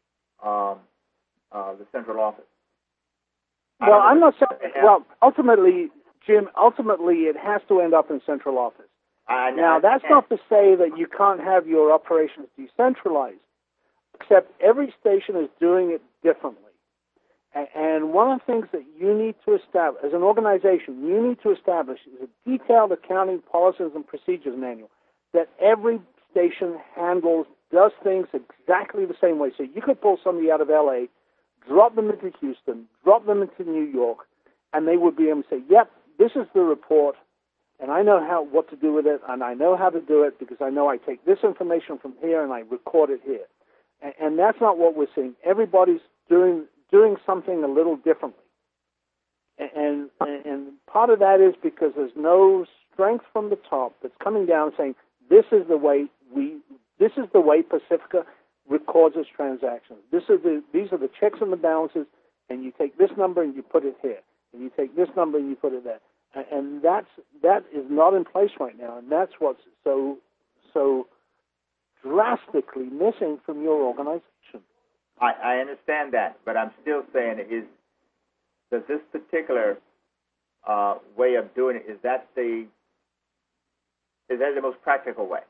the central office. Well, I'm not saying. Well, ultimately, Jim, it has to end up in central office. Now, that's not to say that you can't have your operations decentralized, except every station is doing it differently. And one of the things that you need to establish, as an organization, you need to establish is a detailed accounting policies and procedures manual that every station does things exactly the same way. So you could pull somebody out of L.A., drop them into Houston, drop them into New York, and they would be able to say, yep, this is the report, and I know what to do with it, and I know how to do it because I know I take this information from here and I record it here. And that's not what we're seeing. Everybody's doing something a little differently. And part of that is because there's no strength from the top that's coming down saying, this is the way Pacifica records its transactions. These are the checks and the balances, and you take this number and you put it here, and you take this number and you put it there. And that is not in place right now, and that's what's so drastically missing from your organization. I understand that, but I'm still saying does this particular way of doing it, is that the most practical way?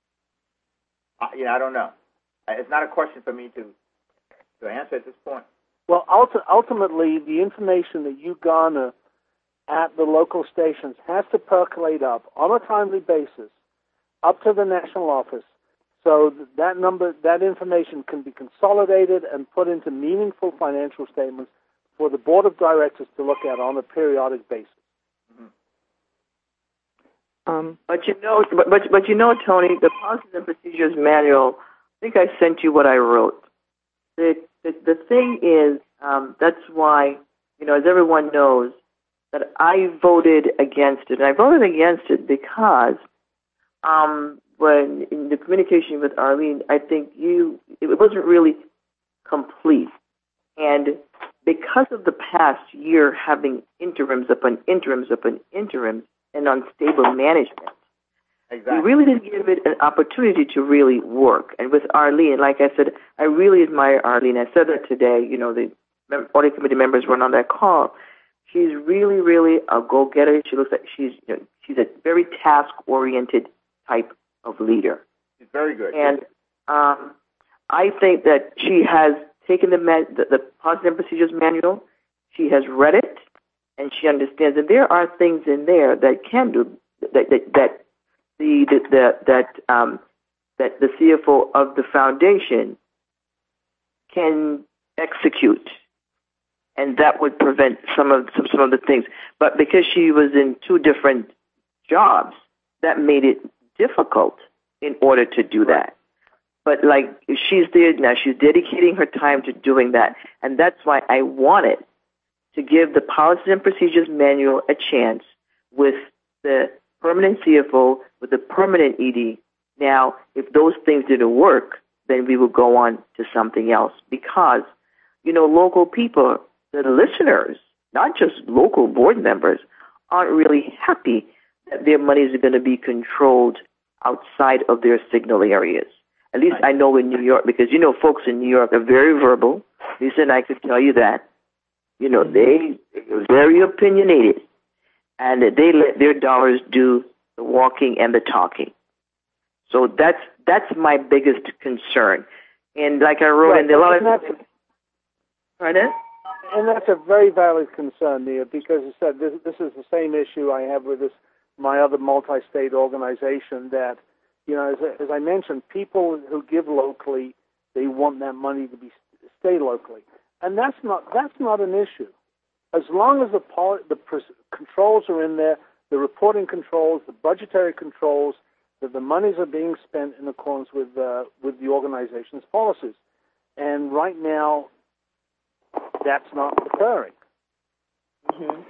I don't know. It's not a question for me to answer at this point. Well, ultimately, the information that you garner at the local stations has to percolate up on a timely basis up to the national office, so that information can be consolidated and put into meaningful financial statements for the board of directors to look at on a periodic basis. But Tony, the policies and procedures manual, I think I sent you what I wrote. The thing is, that's why, as everyone knows, that I voted against it. And I voted against it because when in the communication with Arlene, I think it wasn't really complete. And because of the past year having interims upon interims upon interims and unstable management, exactly, we really didn't give it an opportunity to really work. And with Arlene, like I said, I really admire Arlene. I said that today, the audit committee members were on that call. She's really, really a go-getter. She looks like she's a very task-oriented type of leader. She's very good. And I think that she has taken the policy and procedures manual. She has read it, and she understands that there are things in there that can do that the CFO of the foundation can execute. And that would prevent some of the things. But because she was in two different jobs, that made it difficult in order to do that. But she's there now, she's dedicating her time to doing that. And that's why I wanted to give the policies and procedures manual a chance with the permanent CFO, with the permanent ED. Now, if those things didn't work, then we will go on to something else. Because, local people, the listeners, not just local board members, aren't really happy that their monies are going to be controlled outside of their signal areas. At least I know in New York, because, folks in New York are very verbal. Lisa and I could tell you that. They are very opinionated, and they let their dollars do the walking and the talking. So that's my biggest concern. And like I wrote in the law... Pardon? And that's a very valid concern, Nia, because as I said, this is the same issue I have with my other multi-state organization that, as I mentioned, people who give locally, they want that money to stay locally. And that's not an issue. As long as the controls are in there, the reporting controls, the budgetary controls, that the monies are being spent in accordance with the organization's policies. And right now, that's not occurring. Mm-hmm.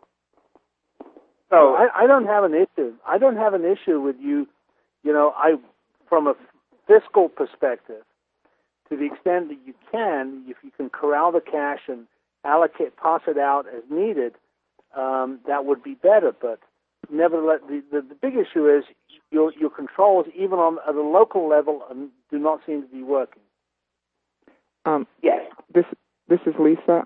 So I don't have an issue. I don't have an issue with you. From a fiscal perspective, to the extent that you can, if you can corral the cash and pass it out as needed, that would be better. But nevertheless, the big issue is your controls, even at a local level, do not seem to be working. Yes. This is Lisa.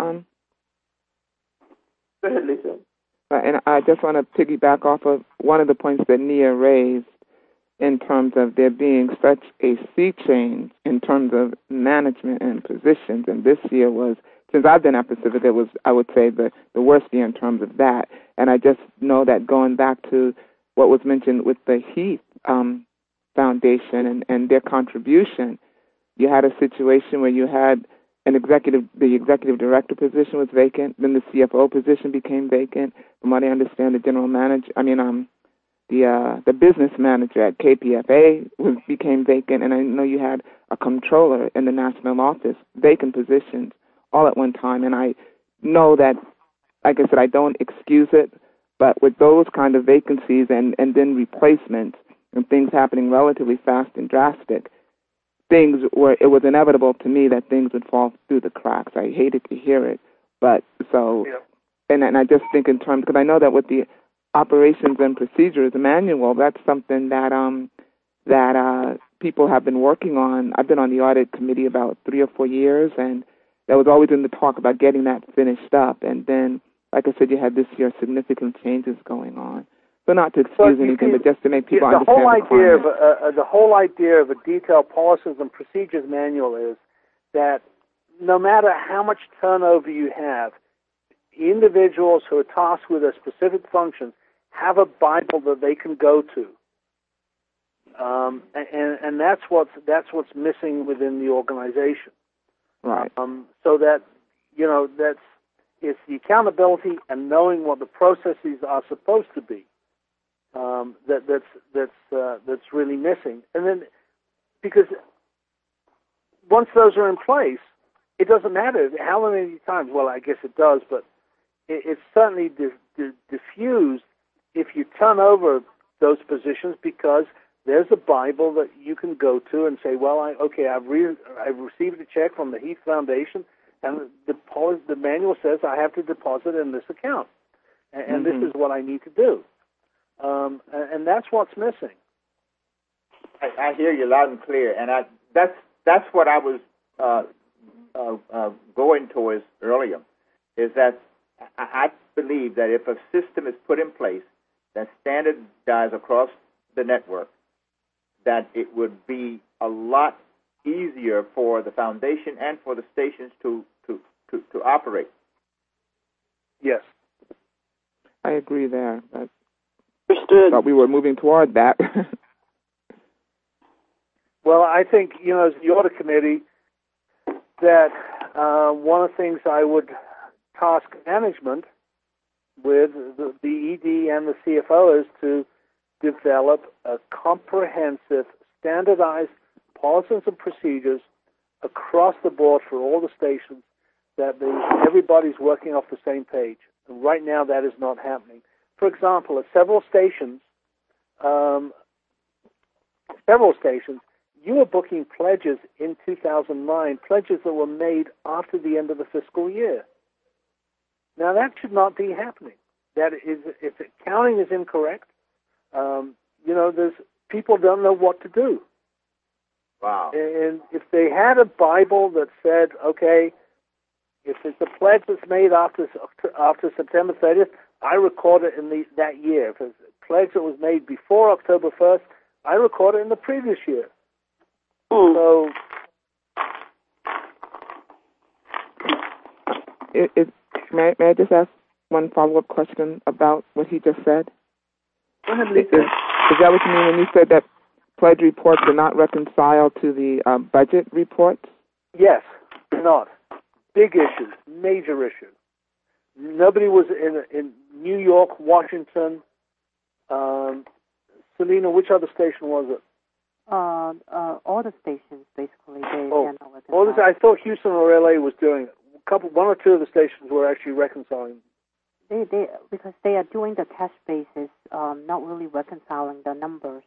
Go ahead, Lisa. And I just want to piggyback off of one of the points that Nia raised in terms of there being such a sea change in terms of management and positions. And this year was, since I've been at Pacific, it was, I would say, the worst year in terms of that. And I just know that going back to what was mentioned with the Heath Foundation and their contribution, you had a situation where you had the executive director position was vacant, then the CFO position became vacant. From what I understand, the the business manager at KPFA became vacant, and I know you had a controller in the national office, vacant positions all at one time. And I know that, like I said, I don't excuse it, but with those kind of vacancies and then replacements and things happening relatively fast and drastic, it was inevitable to me that things would fall through the cracks. I hated to hear it, but so, yeah. And I just think in terms, because I know that with the operations and procedures manual, that's something that people have been working on. I've been on the audit committee about 3 or 4 years, and that was always in the talk about getting that finished up. And then, like I said, you had this year significant changes going on. So not to excuse anything, but just to make people understand the whole idea of a detailed policies and procedures manual is that no matter how much turnover you have, individuals who are tasked with a specific function have a Bible that they can go to, and that's what's missing within the organization. Right. So that it's the accountability and knowing what the processes are supposed to be that's really missing. And then because once those are in place, it doesn't matter how many times. Well, I guess it does, but it's certainly diffused if you turn over those positions, because there's a Bible that you can go to and say, well, I've received a check from the Heath Foundation, and the manual says I have to deposit in this account, and this is what I need to do, and that's what's missing. I hear you loud and clear, and that's what I was going towards earlier, is that I believe that if a system is put in place that standardized across the network, that it would be a lot easier for the foundation and for the stations to operate. Yes. I agree there. I Understood. thought we were moving toward that. Well, I think, as the audit committee, that one of the things I would task management with the ED and the CFO is to develop a comprehensive, standardized policies and procedures across the board for all the stations, that everybody's working off the same page. And right now, that is not happening. For example, at several stations, you were booking pledges in 2009, pledges that were made after the end of the fiscal year. Now, that should not be happening. That is, if accounting is incorrect, there's people don't know what to do. Wow. And if they had a Bible that said, okay, if it's a pledge that's made after September 30th, I record it in that year. If it's a pledge that was made before October 1st, I record it in the previous year. So, may I just ask one follow-up question about what he just said? Go ahead, Lisa. Is that what you mean when you said that pledge reports are not reconciled to the budget reports? Yes, they're not. Big issues, major issues. Nobody was in New York, Washington. Selena, which other station was it? All the stations, basically. I thought Houston or LA was doing it. One or two of the stations were actually reconciling. Because they are doing the cash basis, not really reconciling the numbers.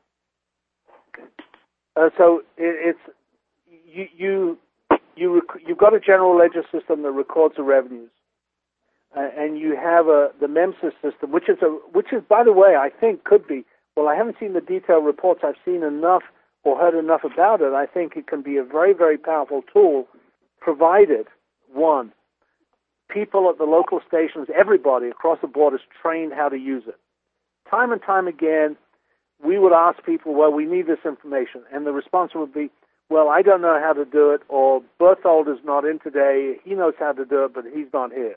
So it's you've got a general ledger system that records the revenues, and you have the MEMSIS system, which is by the way, I think could be. Well, I haven't seen the detailed reports. I've seen enough or heard enough about it. I think it can be a very, very powerful tool, provided, one, people at the local stations, everybody across the board is trained how to use it. Time and time again, we would ask people, well, we need this information. And the response would be, well, I don't know how to do it, or Berthold is not in today. He knows how to do it, but he's not here.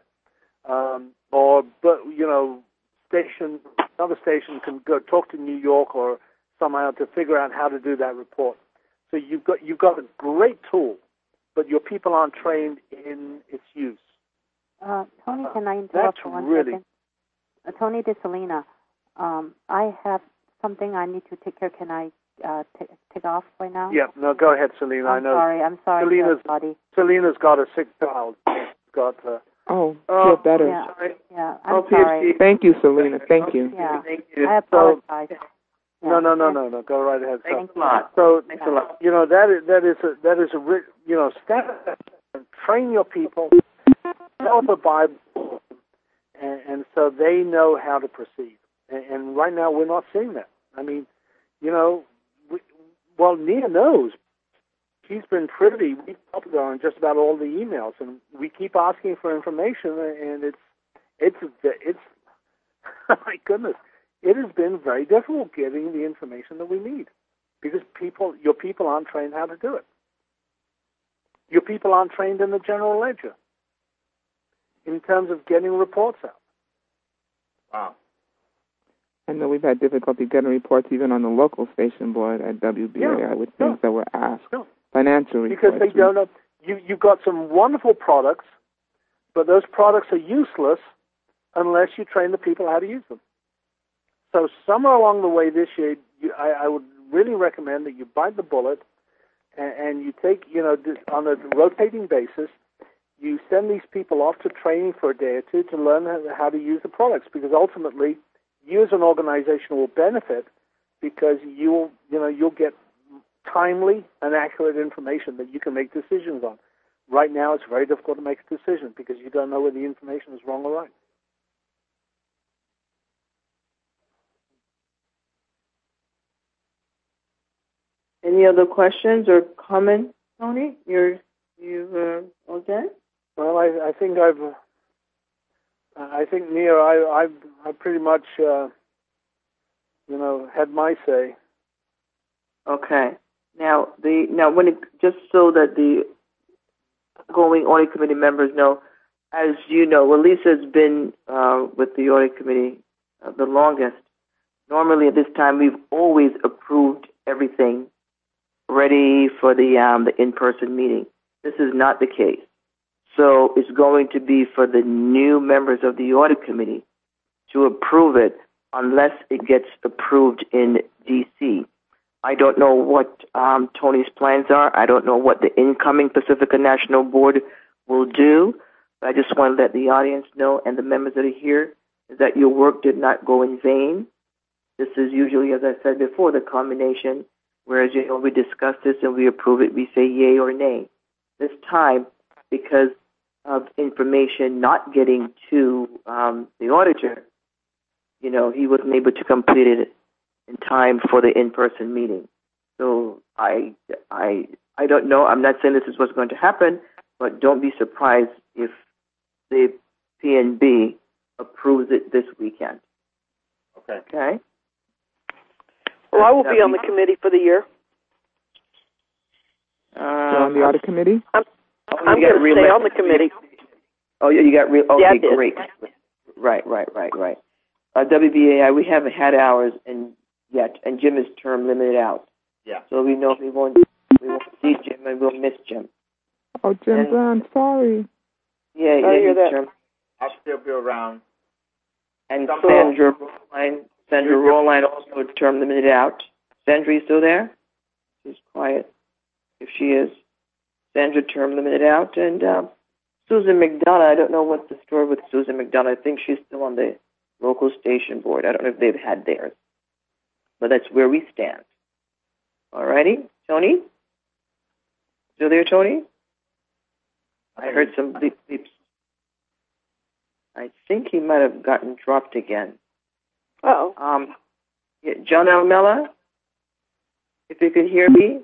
Another station can go talk to New York or somehow to figure out how to do that report. So you've got a great tool, but your people aren't trained in its use. Tony, can I interrupt for 1 second? Tony DeSalina, I have something I need to take care. Can I take off right now? Yeah, no, go ahead, Selena. I'm sorry. Selena's got a sick child. Feel better. Yeah, I'm sorry. Thank you, Selena. Thank you. Yeah, Thank you. I apologize. No. Go right ahead. Thanks a lot. So, that is a stand train your people, develop a Bible, and so they know how to proceed. And right now we're not seeing that. I mean, you know, Nia knows. She's been privy popular on just about all the emails, and we keep asking for information, and it's my goodness, it has been very difficult getting the information that we need because your people aren't trained how to do it. Your people aren't trained in the general ledger in terms of getting reports out. Wow. I know we've had difficulty getting reports even on the local station board at WBAI with things that were asked. Financial reports. Because they don't know. You've got some wonderful products, but those products are useless unless you train the people how to use them. So somewhere along the way this year, I would really recommend that you bite the bullet and you take, on a rotating basis, you send these people off to training for a day or two to learn how to use the products, because ultimately you as an organization will benefit because you'll get timely and accurate information that you can make decisions on. Right now, it's very difficult to make a decision because you don't know whether the information is wrong or right. Any other questions or comments, Tony? You've all done? Well, I think Nia, I pretty much had my say. Okay. Now just so that the going audit committee members know, as you know, Lisa's been with the audit committee the longest. Normally at this time, we've always approved everything ready for the in-person meeting. This is not the case. So it's going to be for the new members of the audit committee to approve it unless it gets approved in D.C. I don't know what Tony's plans are. I don't know what the incoming Pacifica National Board will do. But I just want to let the audience know and the members that are here is that your work did not go in vain. This is usually, as I said before, the combination, whereas, we discuss this and we approve it, we say yay or nay. This time, because of information not getting to the auditor, he wasn't able to complete it in time for the in-person meeting. So I don't know. I'm not saying this is what's going to happen, but don't be surprised if the PNB approves it this weekend. Okay? Well, I will be on the committee for the year. You're on the audit committee? I'm going to stay on the committee. Oh, you got real. Okay, yeah, great. Right. WBAI, we haven't had ours yet, and Jim is term limited out. Yeah. So we know we won't see Jim, and we'll miss Jim. Oh, Jim Brown, sorry. Yeah, hear that. Term. I'll still be around. And Sandra Roline also term limited out. Sandra, you still there? She's quiet. If she is, Sandra term limited out, and Susan McDonough. I don't know what's the story with Susan McDonough. I think she's still on the local station board. I don't know if they've had theirs, but that's where we stand. All righty, Tony? Still there, Tony? I heard some bleeps. I think he might have gotten dropped again. Uh-oh. Yeah, John Almella, if you could hear me.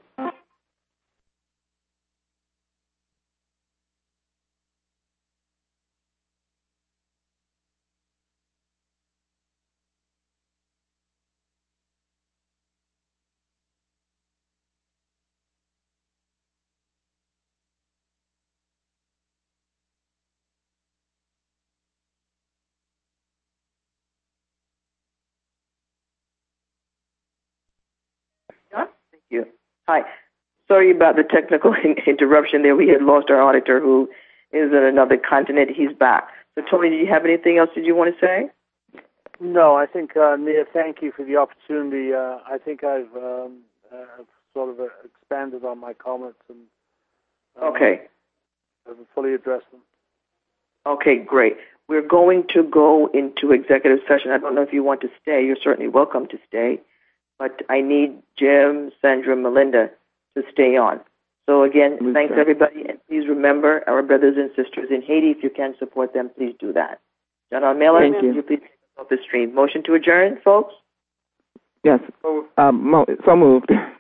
Thank you. Hi. Sorry about the technical interruption there. We had lost our auditor who is in another continent. He's back. So, Tony, do you have anything else that you want to say? No, I think, Nia, thank you for the opportunity. I think I've sort of expanded on my comments and Okay. I've fully addressed them. Okay, great. We're going to go into executive session. I don't know if you want to stay. You're certainly welcome to stay. But I need Jim, Sandra, Melinda to stay on. So again, thanks everybody, and please remember our brothers and sisters in Haiti. If you can support them, please do that. John Almela, Thank you. Would you please take us off the stream. Motion to adjourn, folks? Yes. So moved.